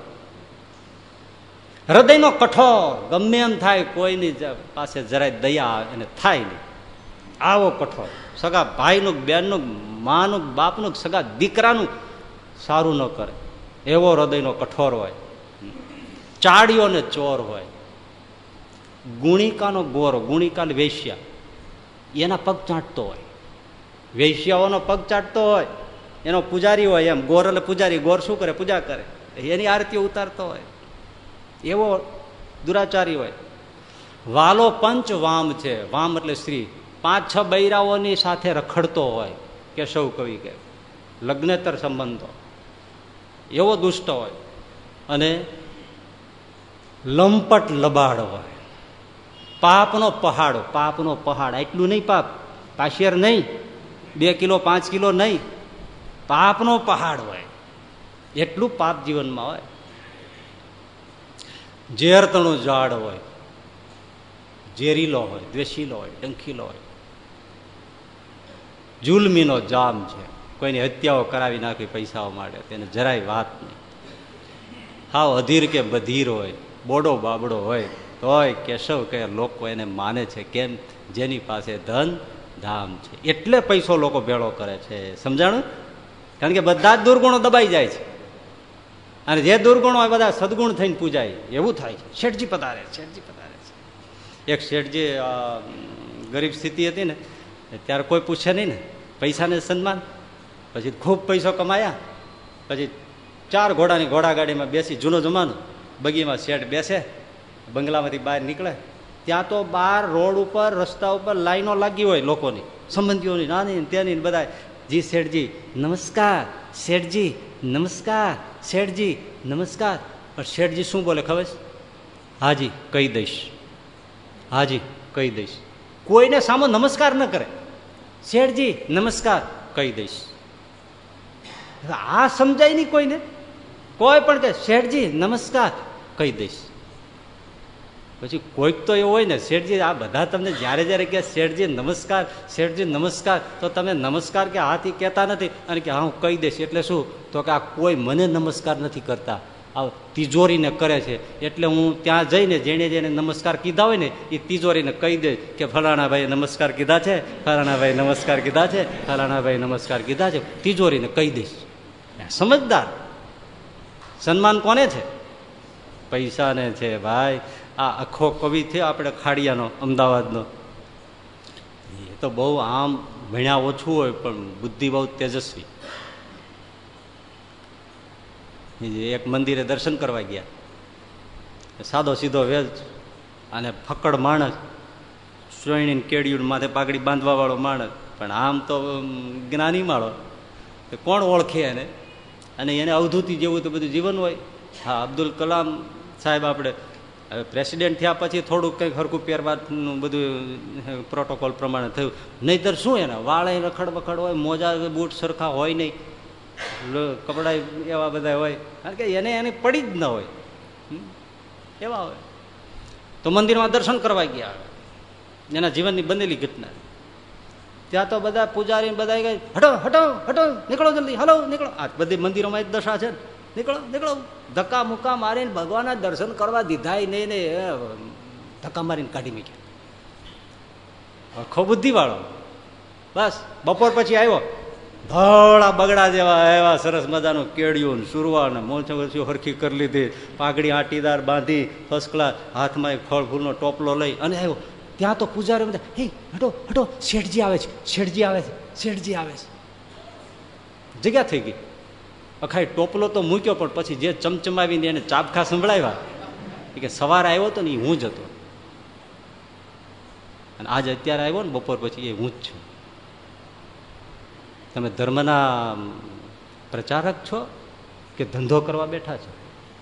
હૃદયનો કઠોર, ગમે એમ થાય, કોઈની પાસે જરાય દયા એને થાય નહીં, આવો કઠોર. સગા ભાઈનું, બેનનું, માનું, બાપનું, સગા દીકરાનું સારું ન કરે, એવો હૃદયનો કઠોર હોય. ચાડિયો ને ચોર હોય. ગુણિકાનો ગોર, ગુણિકા વેશ્યા, એના પગ ચાટતો હોય. વેશ્યાઓનો પગ ચાટતો હોય, એનો પૂજારી હોય. એમ ગોર એટલે પૂજારી, ગોર શું કરે? પૂજા કરે, એની આરતીઓ ઉતારતો હોય, એવો દુરાચારી હોય. વાલો પંચ વામ છે, વામ એટલે સ્ત્રી, પાંચ છ બૈરાઓની સાથે રખડતો હોય. કેશવ કવિ કે લગ્નેતર સંબંધો, એવો દુષ્ટ હોય. અને લંપટ લબાડ હોય. પાપનો પહાડ, પાપનો પહાડ, એટલું નહીં પાપ, પાશિયર નહીં, બે કિલો પાંચ કિલો નહીં, પાપનો પહાડ હોય, એટલું પાપ જીવનમાં હોય. ઝેરતણું ઝાડ હોય, ઝેરીલો હોય, દ્વેષીલો હોય, ડંખીલો હોય. જુલમીનો જામ છે, કોઈની હત્યાઓ કરાવી નાખી પૈસાઓ માટે, તેને જરાય વાત નહીં. હાવ અધીર કે બધીર હોય, બોડો બાબડો હોય, તોય કેશવ કે લોકો એને માને છે. કેમ? જેની પાસે ધન ધામ છે. એટલે પૈસો લોકો ભેળો કરે છે. સમજાણું? કારણ કે બધા જ દુર્ગુણો દબાઈ જાય છે, અને જે દુર્ગુણો હોય બધા સદગુણ થઈને પૂજાય, એવું થાય છે. શેઠજી પધારે, શેઠજી પધારે છે. એક શેઠજી ગરીબ સ્થિતિ હતી ને, ત્યારે કોઈ પૂછે નહીં ને, પૈસાને સન્માન. પછી ખૂબ પૈસો કમાયા, પછી ચાર ઘોડાની ઘોડાગાડીમાં બેસી, જૂનો જમાનો, બગીમાં શેઠ બેસે, બંગલામાંથી બહાર નીકળે, ત્યાં તો બહાર રોડ ઉપર, રસ્તા ઉપર લાઈનો લાગી હોય લોકોની, સંબંધીઓની, નાની ત્યાંની, બધા જી શેઠજી નમસ્કાર, શેઠજી નમસ્કાર, શેઠજી નમસ્કાર. પણ શેઠજી શું બોલે ખબર છે? હાજી કહી દઈશ, હાજી કહી દઈશ. કોઈને સામો નમસ્કાર ન કરે, શેઠજી નમસ્કાર કહી દઈશ. આ સમજાય નહીં કોઈને. કોઈ પણ કે શેઠજી નમસ્કાર કહી દઈશ. પછી કોઈક તો એવું હોય ને, શેઠજી આ બધા તમને જ્યારે જ્યારે કે શેઠજી નમસ્કાર, શેઠજી નમસ્કાર, તો તમે નમસ્કાર કે હાથી કહેતા નથી અને કે હા હું કહી દઈશ. એટલે શું? તો કે આ કોઈ મને નમસ્કાર નથી કરતા, આ તિજોરીને કરે છે. એટલે હું ત્યાં જઈને જેને જેને નમસ્કાર કીધા હોય ને એ તિજોરીને કહી દે કે ફલાણા ભાઈ નમસ્કાર કીધા છે, ફલાણા ભાઈ નમસ્કાર કીધા છે, ફલાણા ભાઈ નમસ્કાર કીધા છે, તિજોરીને કહી દઈશ. સમજદાર. સન્માન કોને છે? પૈસાને છે ભાઈ. આ આખો કવિ થયો આપણે ખાડિયાનો, અમદાવાદનો, એ તો બહુ આમ ભણ્યા ઓછું હોય પણ બુદ્ધિ બહુ તેજસ્વી. એક મંદિરે દર્શન કરવા ગયા, સાદો સીધો વેજ અને ફક્કડ માણસ, શ્રેણી કેડિયું માથે પાઘડી બાંધવા વાળો માણસ, પણ આમ તો જ્ઞાની માળો, કોણ ઓળખે એને? અને એને અવધૂતિ જેવું તો બધું જીવન હોય. હા, અબ્દુલ કલામ સાહેબ આપણે હવે પ્રેસિડેન્ટ થયા પછી થોડુંક કંઈક હરખું પહેરવાનું બધું પ્રોટોકોલ પ્રમાણે થયું, નહીંતર શું એના વાળે રખડ બખડ હોય, મોજા બૂટ સરખા હોય નહીં, કપડા એવા બધા હોય, કારણ કે એને એની પડી જ ન હોય એવા હોય. તો મંદિરમાં દર્શન કરવા ગયા, એના જીવનની બનેલી ઘટના. ત્યાં તો બધા પૂજારી બધા કહે હટો હટો હટો, નીકળો જલ્દી, હલો નીકળો. આ બધી મંદિરોમાં જ દશા છે ને, નીકળો નીકળો. ધક્કા મુક્કા મારીને ભગવાનના દર્શન કરવા દીધા નહીં ને ધક્કા મારીને કાઢી મૂક્યા. ખો બુદ્ધિ વાળો. બસ બપોર પછી આવ્યો, ધોળા બગડા જેવા એવા સરસ મજાનું કેડિયું સુરવા ને મોછો હરખી કરી લીધી, પાઘડી આટીદાર બાંધી, ફર્સ્ટ ક્લાસ, હાથમાં એક ફળ ફૂલનો ટોપલો લઈ અને આવ્યો. ત્યાં તો પૂજારી બધા હે હટો હટો, શેઠજી આવે છે, શેઠજી આવે છે, શેઠજી આવે છે. જગ્યા થઈ ગઈ. અખાઈ ટોપલો તો મૂક્યો, પણ પછી જે ચમચમાવીને એને ચાબખા સંભળાવ્યા કે સવારે આવ્યો હતો ને એ હું જ હતો, અને આજ અત્યારે આવ્યો ને બપોર પછી એ હું જ છું. તમે ધર્મના પ્રચારક છો કે ધંધો કરવા બેઠા છો?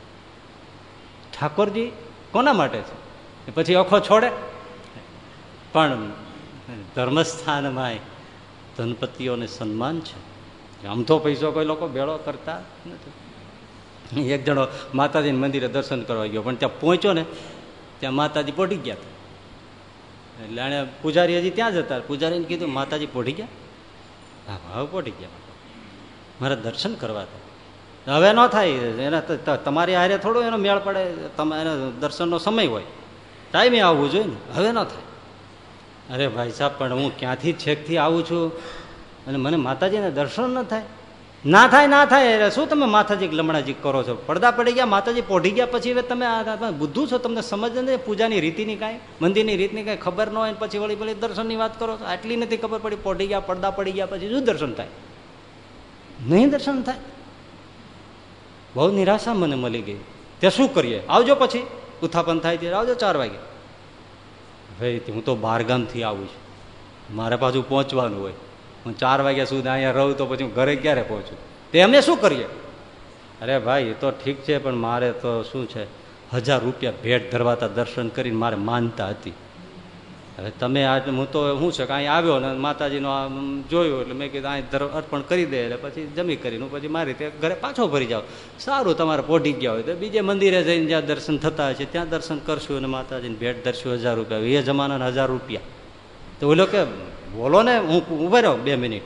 ઠાકોરજી કોના માટે છે? પછી અખો છોડે. પણ ધર્મસ્થાનમાં ધનપતિઓને સન્માન છે. આમ તો પૈસો કોઈ લોકો ભેળો કરતા નથી. એક જણો માતાજીના મંદિરે દર્શન કરવા ગયો, પણ ત્યાં પહોંચ્યો ને ત્યાં માતાજી પોઢી ગયા હતા. એટલે એને પૂજારી હજી ત્યાં જ હતા. પૂજારીને કીધું માતાજી પોઢી ગયા? હા હવે પોઢી ગયા, મારે દર્શન કરવા હતા. હવે ન થાય, એના તમારી હારે થોડું એનો મેળ પડે, તમારે દર્શનનો સમય હોય, ટાઈમે આવવું જોઈએ ને, હવે ન થાય. અરે ભાઈ સાહેબ, પણ હું ક્યાંથી છેકથી આવું છું અને મને માતાજીને દર્શન ન થાય? ના થાય ના થાય. શું તમે માતાજી લમણાજી કરો છો? પડદા પડી ગયા, માતાજી પોઢી ગયા, પછી હવે તમે બુદ્ધુ છો, તમને સમજ નથી પૂજાની રીતિની કાંઈ, મંદિરની રીતની કાંઈ ખબર ન હોય, પછી વળી વળી દર્શનની વાત કરો છો. આટલી નથી ખબર પડી, પોઢી ગયા, પડદા પડી ગયા, પછી શું દર્શન થાય? નહીં દર્શન થાય. બહુ નિરાશા મને મળી ગઈ. ત્યાં શું કરીએ? આવજો પછી ઉત્થાપન થાય ત્યારે આવજો ચાર વાગે. ભાઈ હું તો બહારગામથી આવું છું, મારે પાછું પહોંચવાનું હોય. હું ચાર વાગ્યા સુધી અહીંયા રહું તો પછી હું ઘરે ક્યારે પહોંચું? તે અમે શું કરીએ? અરે ભાઈ એ તો ઠીક છે, પણ મારે તો શું છે, હજાર રૂપિયા ભેટ ધરવાતા દર્શન કરીને મારે માનતા હતી. હવે તમે આ હું તો શું છે કે અહીં આવ્યો ને માતાજીનો આ જોયું એટલે મેં કીધું અહીં અર્પણ કરી દે, એટલે પછી જમી કરીને પછી મારી રીતે ઘરે પાછો ફરી જાઓ. સારું, તમારે પોઢી ગયા હોય તો બીજે મંદિરે જઈને જ્યાં દર્શન થતા હોય છે ત્યાં દર્શન કરશું અને માતાજીને ભેટ ધરશું. હજાર રૂપિયા એ જમાનાના હજાર રૂપિયા તો ઓલો કે બોલો ને, હું ઉભા રહ્યો બે મિનિટ.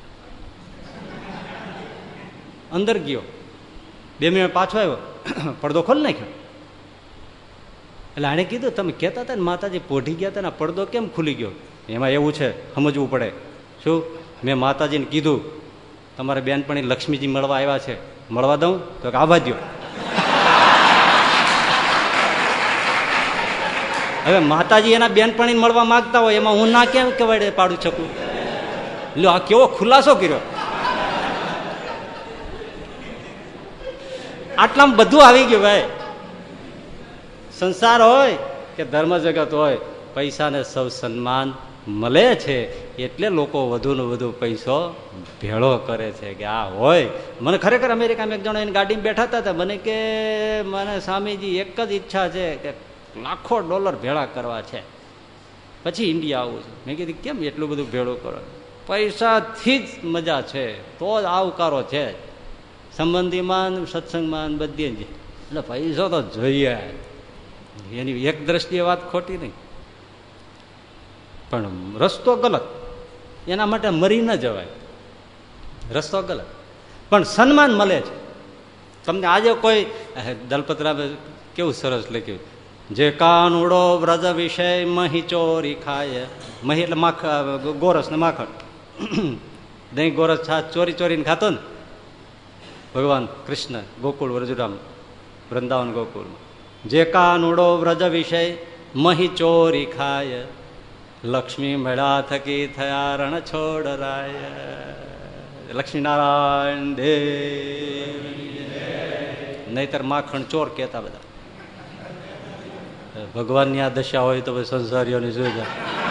અંદર ગયો, બે મિનિટ પાછો આવ્યો, પડદો ખોલી નાખ્યો. એટલે આણે કીધું તમે કહેતા હતા ને માતાજી પોઢી ગયા હતા ને પડદો કેમ ખુલી ગયો? એમાં એવું છે, સમજવું પડે. શું? મેં માતાજીને કીધું તમારે બેનપણી લક્ષ્મીજી મળવા આવ્યા છે, મળવા દઉં? તો કે આવવા દો. હવે માતાજી એના બેનપણીને મળવા માંગતા હોય, એમાં હું ના કેમ કહેવાય પાડું શકું? લો આ કેવો ખુલાસો કર્યો. આટલામાં બધું આવી ગયું ભાઈ. સંસાર હોય કે ધર્મ જગત હોય, પૈસાને સૌ સન્માન મળે છે એટલે લોકો વધુ ને વધુ પૈસો ભેળો કરે છે કે આ હોય. મને ખરેખર અમેરિકામાં એક જણો એની ગાડીમાં બેઠા હતા, મને કે મને સ્વામીજી એક જ ઈચ્છા છે કે લાખો ડોલર ભેળા કરવા છે, પછી ઇન્ડિયા આવું છે. મેં કીધું કેમ એટલું બધું ભેળું કરો? પૈસાથી જ મજા છે, તો જ આવકારો છે સંબંધીમાન સત્સંગમાન બધી જ. એટલે પૈસો તો જોઈએ. એની એક દ્રષ્ટિએ વાત ખોટી નહીં, પણ રસ્તો ગલત. એના માટે મરી ન જવાય, રસ્તો ગલત. પણ સન્માન મળે છે તમને. આજે કોઈ દલપતરામે કેવું સરસ લખ્યું, જે કાનુડો વ્રજ વિષય મહી ચોરી ખાય. મહી એટલે માખ ગોરસ ને માખણ. દહીં ગોરસ છાશ ચોરી ચોરીને ખાતો ને ભગવાન કૃષ્ણ ગોકુળ વ્રજરામ વૃંદાવન ગોકુળમાં. જે કાનુડો વ્રજ વિષય મહી ચોરી ખાય, લક્ષ્મી મેળા થકી થયા રણ છોડરાય. લક્ષ્મીનારાયણ દેવ. નહીતર માખણ ચોર કહેતા બધા. ભગવાનની આ દશા હોય તો સંસારીઓને જોઈ.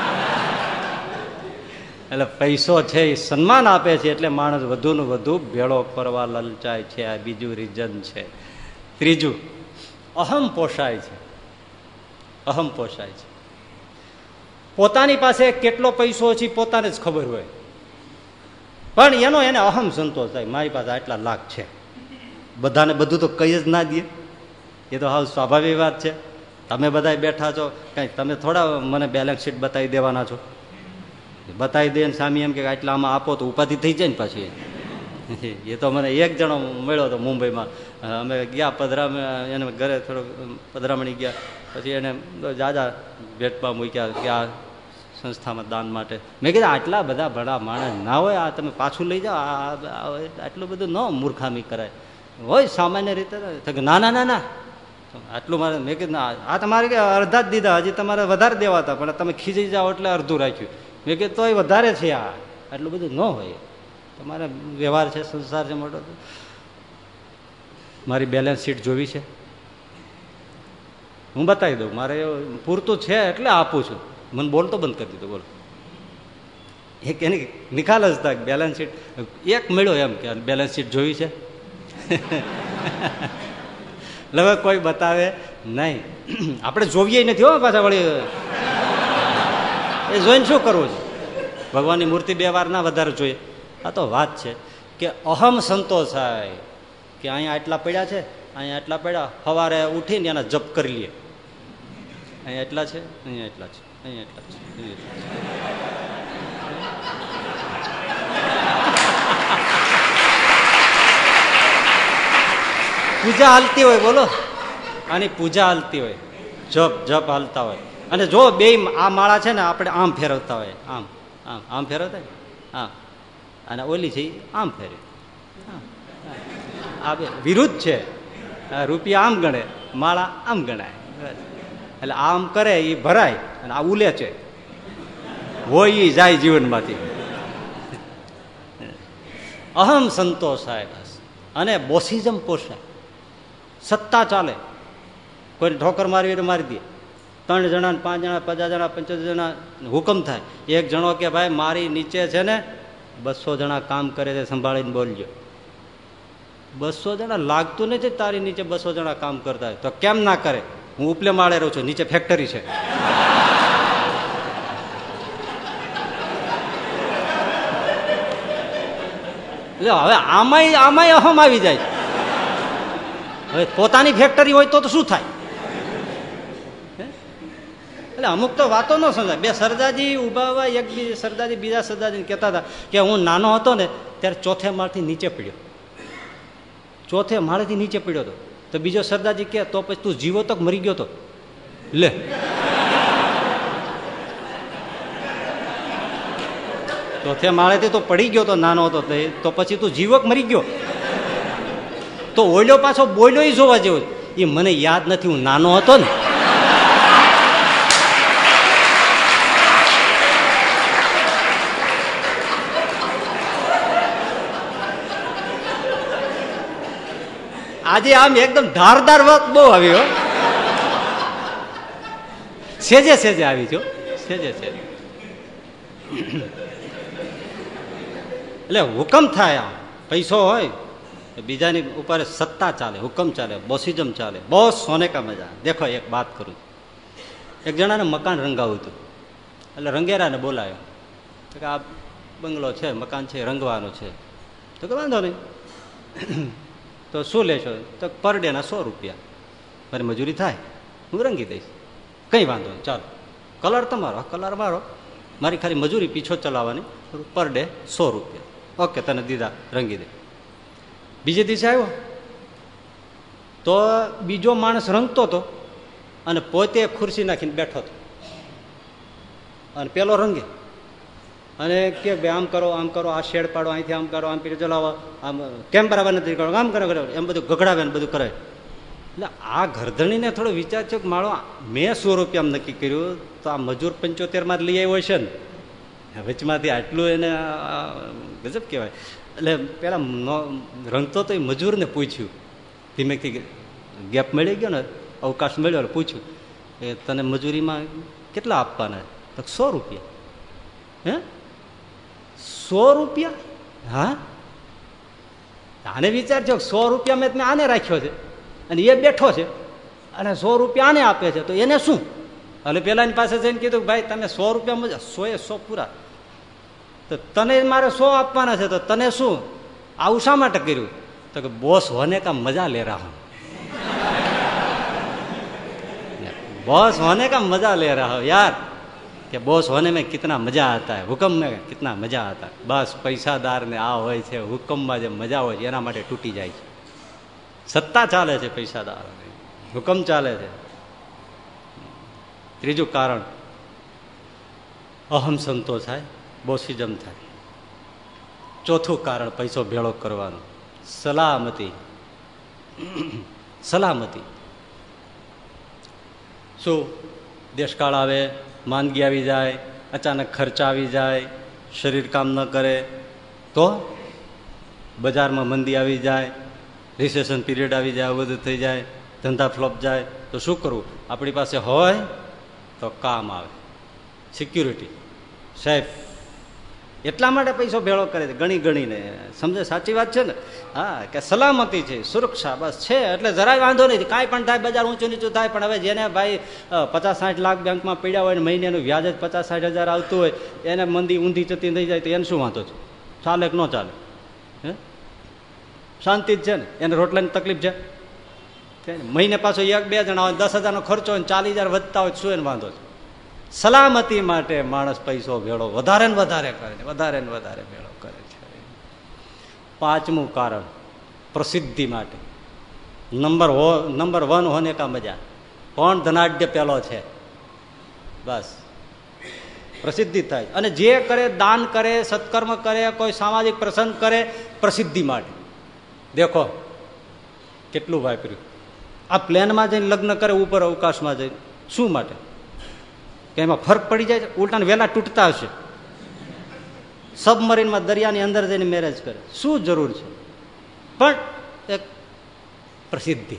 એટલે પૈસો છે એ સન્માન આપે છે એટલે માણસ વધુ ને વધુ ભેળો કરવા લલચાય છે. આ બીજું રીઝન છે. ત્રીજું, અહમ પોષાય છે. અહમ પોષાય છે. પોતાની પાસે કેટલો પૈસો છે પોતાને જ ખબર હોય, પણ એનો એને અહમ સંતોષ થાય, મારી પાસે આટલા લાખ છે. બધાને બધું તો કઈ જ ના દે, એ તો હાવ સ્વાભાવિક વાત છે. તમે બધા બેઠા છો, કઈ તમે થોડા મને બેલેન્સ શીટ બતાવી દેવાના છો? બતાવી દે ને સામે એમ કે આટલા આમાં આપો તો ઉપાધિ થઈ જાય ને પાછી. એ તો મને એક જણો મળ્યો હતો મુંબઈમાં. અમે ગયા પધરા, એને ઘરે થોડોક પધરામણી ગયા, પછી એને જાજા ભેટમાં મૂક્યા કે આ સંસ્થામાં દાન માટે. મેં કીધું આટલા બધા ભડા માણસ ના હોય, આ તમે પાછું લઈ જાઓ, આટલું બધું ન મૂર્ખામી કરાય હોય સામાન્ય રીતે. ના ના ના ના આટલું મારે. મેં કીધું આ તમારે કે અડધા જ દીધા, હજી તમારે વધારે દેવા હતા, પણ તમે ખીજી જાઓ એટલે અડધું રાખ્યું. મેં કીધું તોય વધારે છે, આ આટલું બધું ન હોય. તમારે વ્યવહાર છે, સંસાર છે મોટો. મારી બેલેન્સ શીટ જોવી છે, હું બતાવી દઉં. મારે પૂરતું છે એટલે આપું છું. મને બોલતો બંધ કરી દીધો. બોલો, એક એની નિકાલ જ થાય. બેલેન્સ શીટ એક મળ્યો એમ કે બેલેન્સ શીટ જોવી છે. હવે કોઈ બતાવે નહીં. આપણે જોવીએ નથી હો પાછા વળી. એ જોઈને શું કરવું છે? ભગવાનની મૂર્તિ બે વાર ના વધારે જોઈએ. આ તો વાત છે કે અહમ સંતોષ થાય કે અહીંયા આટલા પડ્યા છે, અહીંયા એટલા પડ્યા. સવારે ઉઠીને એના જપ કરી લઈએ. અહીંયા એટલા છે, અહીંયા એટલા છે, અહીંયા એટલા છે. પૂજા હાલતી હોય, બોલો, આની પૂજા હાલતી હોય, જપ જપ હાલતા હોય. અને જો બે આ માળા છે ને આપણે આમ ફેરવતા હોય, આમ આમ આમ ફેરવતા હોય, આમ, અને ઓલી છે આમ ફેરવે. આ બે વિરુદ્ધ છે. રૂપિયા આમ ગણે, માળા આમ ગણાય. એટલે આમ કરે એ ભરાય, અને આ ઉલે છે હોય એ જાય જીવનમાંથી. અહમ સંતોષ થાય બસ. અને બોસિઝમ પોષાય. સત્તા ચાલે. કોઈને ઠોકર મારવી તો મારી દે. ત્રણ જણા, પાંચ જણા, પચાસ જણા, પંચોતેર જણા હુકમ થાય. એક જણો કે ભાઈ મારી નીચે છે ને બસો જણા કામ કરે છે, સંભાળીને બોલજો. બસો જણા લાગતું નથી તારી નીચે બસો જણા કામ કરતા હોય તો કેમ ના કરે? હું ઉપલે માળે રહું છું, નીચે ફેક્ટરી છે. હવે આમાંય આમાંય અહમ આવી જાય. હવે પોતાની ફેક્ટરી હોય તો શું થાય? એટલે અમુક તો વાતો ન સમજાય. બે સરદાજી ઉભા ઉભા એક સરદાજી બીજા સરદાજીને કહેતા હતા કે હું નાનો હતો ને ત્યારે ચોથે માળથી નીચે પડ્યો. ચોથે માળેથી નીચે પડ્યો હતો. તો બીજો સરદારજી કે તો પછી તું જીવો તો મરી ગયો તો? લે, ચોથે માળેથી તો પડી ગયો તો નાનો હતો, તો પછી તું જીવક મરી ગયો? તો ઓલ્યો પાછો બોલ્યો એ જોવા જેવો. એ મને યાદ નથી, હું નાનો હતો ને. આજે આમ એકદમ ધારદાર વાત બહુ આવી હો, સેજે સેજે આવી છો, સેજે સેજે. એટલે હુકમ થાય, આમ પૈસો હોય બીજાની ઉપર સત્તા ચાલે, હુકમ ચાલે, બોસિઝમ ચાલે, બોસ હોને કા મજા. દેખો એક વાત કરું, એક જણાને મકાન રંગાવું હતું, એટલે રંગેરાને બોલાયો તો કે આ બંગલો છે, મકાન છે, રંગવાનો છે. તો કે વાંધો નહીં, તો શું લેશો? તો પર ડેના સો રૂપિયા મારી મજૂરી થાય, હું રંગી દઈશ. કંઈ વાંધો નહીં, ચાલો કલર તમારો, કલર મારો, મારી ખાલી મજૂરી પીછો ચલાવવાની, પર ડે સો રૂપિયા. ઓકે, તને દીધા, રંગી દે. બીજે દિવસે આવ્યો તો બીજો માણસ રંગતો હતો અને પોતે ખુરશી નાખીને બેઠો હતો, અને પેલો રંગે અને કે ભાઈ આમ કરો, આમ કરો, આ શેડ પાડો, અહીંથી આમ કરો, આમ પીડે ચલાવો, આમ કેમ બરાબર નથી કરો, આમ કરો, એમ બધું ગગડાવે ને બધું કરે. એટલે આ ઘરધણીને થોડો વિચાર છે કે મારો મેં સો રૂપિયા નક્કી કર્યું, તો આ મજૂર પંચોતેર માં લઈ આવ્યો છે ને, વચમાંથી આટલું એને ગજબ કહેવાય. એટલે પેલા રંગતો તો એ મજૂરને પૂછ્યું, ધીમેથી ગેપ મળી ગયો ને, અવકાશ મળ્યો એટલે પૂછ્યું કે તને મજૂરીમાં કેટલા આપવાના? તો સો રૂપિયા. હે, સો રૂપિયા? હા, આને વિચાર છે સો રૂપિયા મેં તમે આને રાખ્યો છે અને એ બેઠો છે અને સો રૂપિયા આને આપે છે, તો એને શું? એટલે પેલાની પાસે જઈને કીધું ભાઈ તમે સો રૂપિયા મજા, સો એ સો પૂરા, તો તને મારે સો આપવાના છે, તો તને શું? આવું શા માટે કર્યું? તો કે બોસ હોને કા મજા લે રહા હું, બોસ હોને કા મજા લે રહા હું યાર, કે બોસ હોને में कितना मजा आता है, हुक्म में कितना मजा आता है. બસ પૈસાદાર ને આ હોય છે, હુકમમાં જે મજા હોય છે એના માટે તૂટી જાય છે. સત્તા ચાલે છે, પૈસાદાર હુકમ ચાલે છે. ત્રીજું કારણ અહમ સંતો થાય, બોસિઝમ થાય. ચોથું કારણ પૈસો ભેળો કરવાનો, સલામતી. સલામતી શું? દેશકાળ આવે, માંદગી આવી જાય, અચાનક ખર્ચા આવી જાય, શરીર કામ ન કરે તો, બજારમાં મંદી આવી જાય, રિસેશન પીરિયડ આવી જાય, બધું થઈ જાય, ધંધા ફ્લોપ જાય, તો શું કરવું? આપણી પાસે હોય તો કામ આવે, સિક્યુરિટી, સેફ. એટલા માટે પૈસો ભેળો કરે છે, ગણી ગણીને. સમજે? સાચી વાત છે ને? હા, કે સલામતી છે, સુરક્ષા બસ છે, એટલે જરાય વાંધો નથી. કાંઈ પણ થાય, બજાર ઊંચું નીચું થાય, પણ હવે જેને ભાઈ પચાસ સાઠ લાખ બેંકમાં પડ્યા હોય ને મહિનાનું વ્યાજ જ પચાસ સાઠ હજાર આવતું હોય, એને મંદી ઊંધી જતી થઈ જાય તો એને શું વાંધો છે? ચાલે કે ન ચાલે? હે, શાંતિ જ છે ને? એને રોટલાની તકલીફ છે? મહિને પાછો એક બે જણા હોય, દસ હજારનો ખર્ચો હોય, ચાલીસ હજાર વધતા હોય, શું એને વાંધો છે? સલામતી માટે માણસ પૈસો ભેળો વધારે ને વધારે કરે છે, વધારે ને વધારે ભેળો કરે છે. પાંચમું કારણ પ્રસિદ્ધિ માટે. નંબર હો નંબર વન હોને કા મજા. કોણ ધનાઢ્ય પેલો છે? બસ પ્રસિદ્ધિ થાય. અને જે કરે, દાન કરે, સત્કર્મ કરે, કોઈ સામાજિક પ્રસંગ કરે, પ્રસિદ્ધિ માટે. દેખો કેટલું વાપર્યું. આ પ્લેનમાં જઈને લગ્ન કરે, ઉપર અવકાશમાં જઈને, શું માટે? કે એમાં ફરક પડી જાય, ઉલટાને વહેલા તૂટતા હશે. સબમરીનમાં દરિયાની અંદર જઈને મેરેજ કરે, શું જરૂર છે? પણ એક પ્રસિદ્ધિ.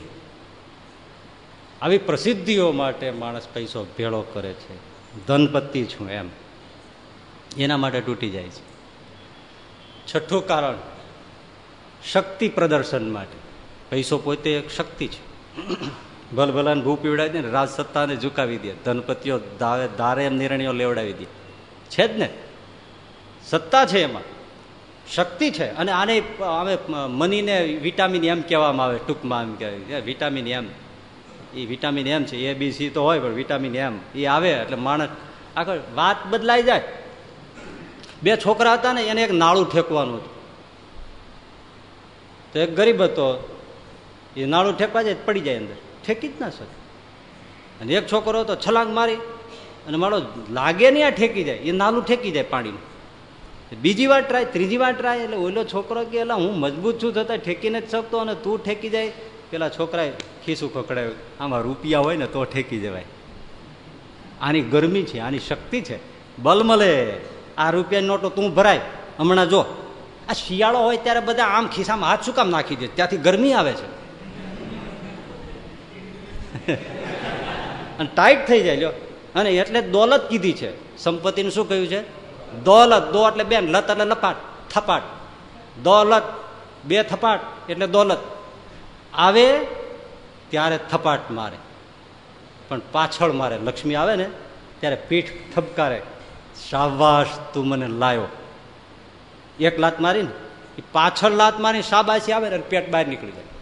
આવી પ્રસિદ્ધિઓ માટે માણસ પૈસો ભેળો કરે છે. ધનપતિ છું એમ, એના માટે તૂટી જાય છે. છઠ્ઠું કારણ શક્તિ પ્રદર્શન માટે. પૈસો પોતે એક શક્તિ છે. ભલભલાને ભૂ પીવડાવી દે ને, રાજસત્તાને ઝુકાવી દે, ધનપતિઓ ધારે એમ નિર્ણયો લેવડાવી દે. છે જ ને, સત્તા છે, એમાં શક્તિ છે. અને આને અમે મનીને વિટામિન એમ કહેવામાં આવે, ટૂંકમાં એમ કહેવાય વિટામિન એમ. એ વિટામિન એમ છે, એ બી સી તો હોય પણ વિટામિન એમ એ આવે એટલે માણસ આગળ વાત બદલાઈ જાય. બે છોકરા હતા ને, એને એક નાળું ઠેકવાનું હતું. તો એક ગરીબ હતો, એ નાળું ઠેકવા જાય પડી જાય અંદર, ઠેકી જ ના શકે. અને એક છોકરો હતો, છલાંગ મારી અને માળો લાગે નહીં આ ઠેકી જાય, એ નાલું ઠેકી જાય પાણીનું. બીજી વાર ટ્રાય, ત્રીજી વાર ટ્રાય, એટલે ઓલો છોકરો કે એટલે હું મજબૂત છું છતાં ઠેકી નથી શકતો અને તું ઠેકી જાય. પેલા છોકરાએ ખીસું ખકડાયું, આમાં રૂપિયા હોય ને તો ઠેકી જવાય. આની ગરમી છે, આની શક્તિ છે, બલ મળે. આ રૂપિયાની નોટો તું ભરાય. હમણાં જો આ શિયાળો હોય ત્યારે બધા આમ ખિસ્સામાં હાથ શું કામ નાખી દે? ત્યાંથી ગરમી આવે છે. અને ટાઈટ થઈ જાય લ્યો. અને એટલે દોલત કીધી છે. સંપત્તિનું શું કહ્યું છે? દોલત. દો એટલે બેન, લત એટલે લપાટ, થપાટ. દોલત બે થપાટ એટલે દોલત. આવે ત્યારે થપાટ મારે, પણ પાછળ મારે. લક્ષ્મી આવે ને ત્યારે પીઠ ઠપકારે, શાબાશ તું મને લાયો. એક લાત મારી ને પાછળ લાત મારી શાબાશી આવે ને પેટ બહાર નીકળી જાય.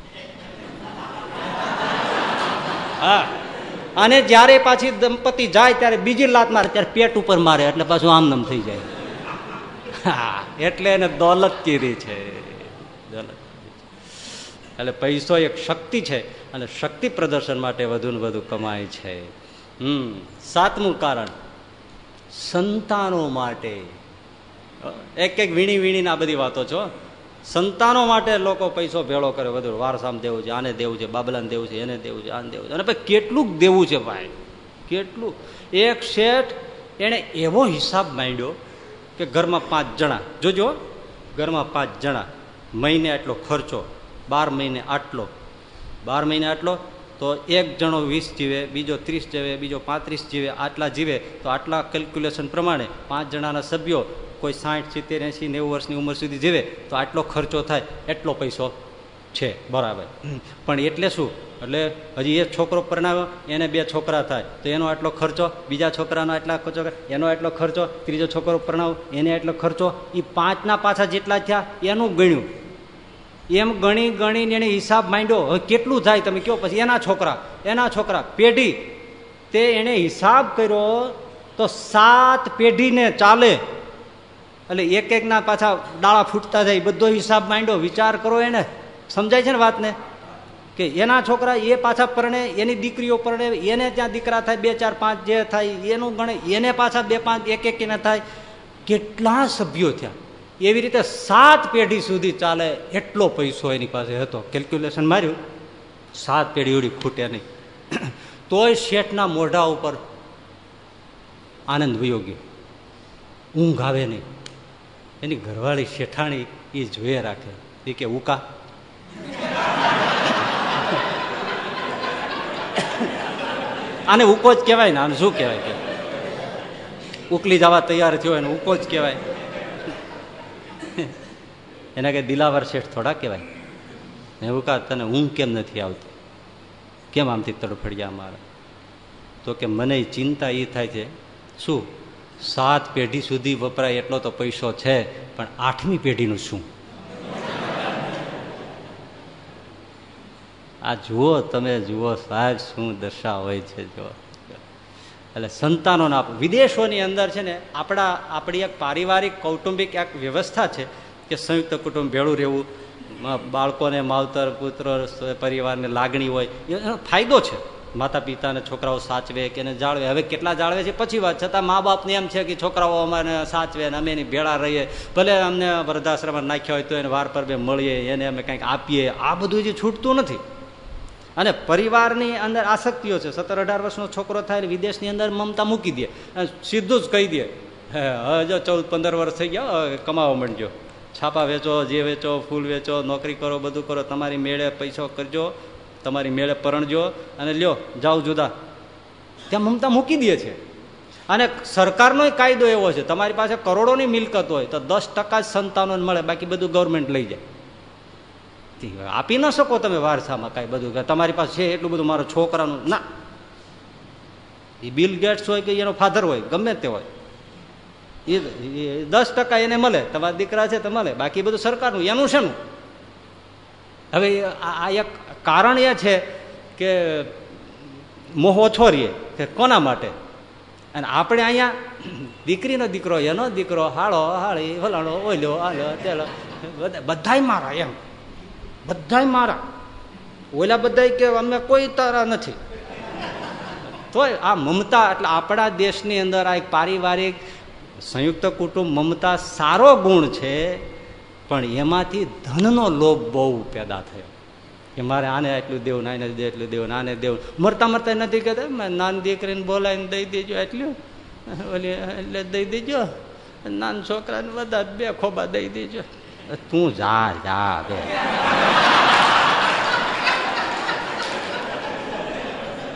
હા, અને જયારે પાછી દંપતી જાય ત્યારે બીજી લાત મારે, ત્યારે પેટ ઉપર મારે, એટલે પાછું આમનામ થઈ જાય. હા, એટલે એને દોલત કીધી છે. દોલત એટલે પૈસો એક શક્તિ છે, અને શક્તિ પ્રદર્શન માટે વધુ ને વધુ કમાય છે. હમ સાતમું કારણ, સંતાનો માટે. એક એક વીણી વીણીને આ બધી વાતો છો. સંતાનો માટે લોકો પૈસો ભેળો કરે, વધુ વારસામાં દેવું છે, આને દેવું છે, બાબલાને દેવું છે, એને દેવું છે, આને દેવું છે. અને ભાઈ કેટલું દેવું છે ભાઈ, કેટલું. એક શેઠ એને એવો હિસાબ માંડ્યો કે ઘરમાં પાંચ જણા, જોજો ઘરમાં પાંચ જણા, મહિને આટલો ખર્ચો, બાર મહિને આટલો, બાર મહિને આટલો, તો એક જણો વીસ જીવે, બીજો ત્રીસ જીવે, બીજો પાંત્રીસ જીવે, આટલા જીવે તો આટલા કેલ્ક્યુલેશન પ્રમાણે પાંચ જણાના સભ્યો, કોઈ સાઠ સિત્તેર એસી નેવું વર્ષની ઉંમર સુધી જીવે તો આટલો ખર્ચો થાય, એટલો પૈસો છે. બરાબર. પણ એટલે શું? એટલે હજી એક છોકરો પરણાવ્યો, એને બે છોકરા થાય તો એનો આટલો ખર્ચો, બીજા છોકરાનો આટલા ખર્ચો, એનો આટલો ખર્ચો, ત્રીજો છોકરો પરણાવો એને આટલો ખર્ચો, એ પાંચના પાછા જેટલા થયા એનું ગણ્યું. એમ ગણી ગણીને એને હિસાબ માંડ્યો. હવે કેટલું થાય તમે કહો. પછી એના છોકરા, એના છોકરા, પેઢી, તે એને હિસાબ કર્યો તો સાત પેઢીને ચાલે. એટલે એક એક ના પાછા ડાળા ફૂટતા જાય, બધો હિસાબ માંડ્યો. વિચાર કરો, એને સમજાય છે ને વાતને? કે એના છોકરા એ પાછા પરણે, એની દીકરીઓ પરણે, એને ત્યાં દીકરા થાય, બે ચાર પાંચ જે થાય એનું ગણે, એને પાછા બે પાંચ એક એક ને થાય, કેટલા સભ્યો થયા. એવી રીતે સાત પેઢી સુધી ચાલે એટલો પૈસો એની પાસે હતો. કેલ્ક્યુલેશન માર્યું, સાત પેઢી એવડી ખૂટે નહીં. તોય શેઠના મોઢા ઉપર આનંદ વયો ગયો, ઊંઘ આવે નહીં. એની ઘરવાળી શેઠાણી એ જોઈએ રાખે, એ કે ઉકા આને ઉકો જ કહેવાય ને. આને શું કહેવાય? કે ઉકલી જવા તૈયાર થયો એને ઉકો જ કહેવાય. એના કે દિલાવર શેઠ થોડા કહેવાય. એવું કા તને ઊંઘ કેમ નથી આવતી, કેમ આમથી તડફડિયા મારે? તો કે મને ચિંતા એ થાય છે, શું સાત પેઢી સુધી વપરાય એટલો તો પૈસો છે, પણ આઠમી પેઢીનું શું? આ જુઓ તમે, જુઓ સાહેબ શું દશા હોય છે. જો એટલે સંતાનોના વિદેશોની અંદર છે ને, આપણા આપણી એક પારિવારિક કૌટુંબિક એક વ્યવસ્થા છે કે સંયુક્ત કુટુંબ ભેળું રહેવું, બાળકોને માવતર પુત્ર પરિવારને લાગણી હોય, એનો ફાયદો છે. માતા પિતાને છોકરાઓ સાચવે કે એને જાળવે. હવે કેટલા જાળવે છે પછી વાત, છતાં મા બાપને એમ છે કે છોકરાઓ અમારે સાચવે ને અમે એની ભેળા રહીએ, ભલે અમને વૃદ્ધાશ્રમમાં નાખ્યા હોય તો એને વાર પર બે મળીએ, એને અમે કંઈક આપીએ. આ બધું જે છૂટતું નથી. અને પરિવારની અંદર આસક્તિઓ છે. સત્તર અઢાર વર્ષનો છોકરો થાય વિદેશની અંદર મમતા મૂકી દે, સીધું જ કહી દે, હવે જો ચૌદ પંદર વર્ષ થઈ ગયા, કમાવા માંડજો, છાપા વેચો, જે વેચો, ફૂલ વેચો, નોકરી કરો, બધું કરો, તમારી મેળે પૈસો કરજો, તમારી મેળે પરણજો અને લ્યો જાઓ જુદા. ત્યાં મમતા મૂકી દે છે. અને સરકારનો કાયદો એવો છે, તમારી પાસે કરોડોની મિલકત હોય તો દસ ટકા જ સંતાનોને મળે, બાકી બધું ગવર્મેન્ટ લઈ જાય. આપી ન શકો તમે વારસામાં કાંઈ બધું, તમારી પાસે છે એટલું બધું મારો છોકરાનું ના. એ બિલ ગેટ્સ હોય કે એનો ફાધર હોય, ગમે તે હોય, એ દસ ટકા એને મળે, તમારા દીકરા છે તો મળે, બાકી બધું સરકારનું. એનું છે નું. હવે આ એક કારણ એ છે કે મોહ ઓછો રહીએ કે કોના માટે. અને આપણે અહીંયા દીકરીનો દીકરો, એનો દીકરો, હાળો હાળી, ફલાણો ઓલ્યો હાલો તેલો, બધાય મારા, એમ બધાય મારા. ઓલા બધાય કે અમે કોઈ તારા નથી. તોય આ મમતા, એટલે આપણા દેશની અંદર આ એક પારિવારિક સંયુક્ત કુટુંબ મમતા સારો ગુણ છે, પણ એમાંથી ધનનો લોભ બહુ પેદા થયો કે મારે આને એટલું દેવું, આને એટલું દેવું, આને દેવું. મરતા મરતા નથી કહેતા નાની દીકરીને બોલાવીને દઈ દેજો એટલું, ઓલી એટલે દઈ દેજો, નાના છોકરાને બધા બે ખોબા દઈ દેજો. તું જા જા બે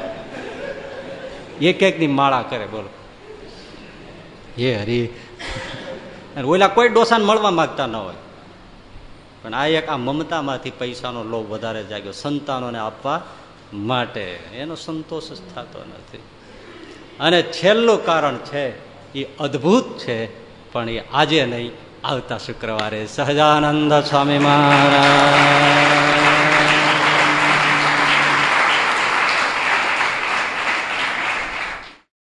એક એક ની માળા કરે. બોલો હે હરી. ઓલા કોઈ ડોસાને મળવા માંગતા ન હોય, પણ આ એક આ મમતામાંથી પૈસાનો લોભ વધારે જાગ્યો સંતાનોને આપવા માટે, એનો સંતોષ જ થતો નથી. અને છેલ્લું કારણ છે એ અદ્ભુત છે, પણ એ આજે નહીં, આવતા શુક્રવારે સહજાનંદ સ્વામી મહારાજ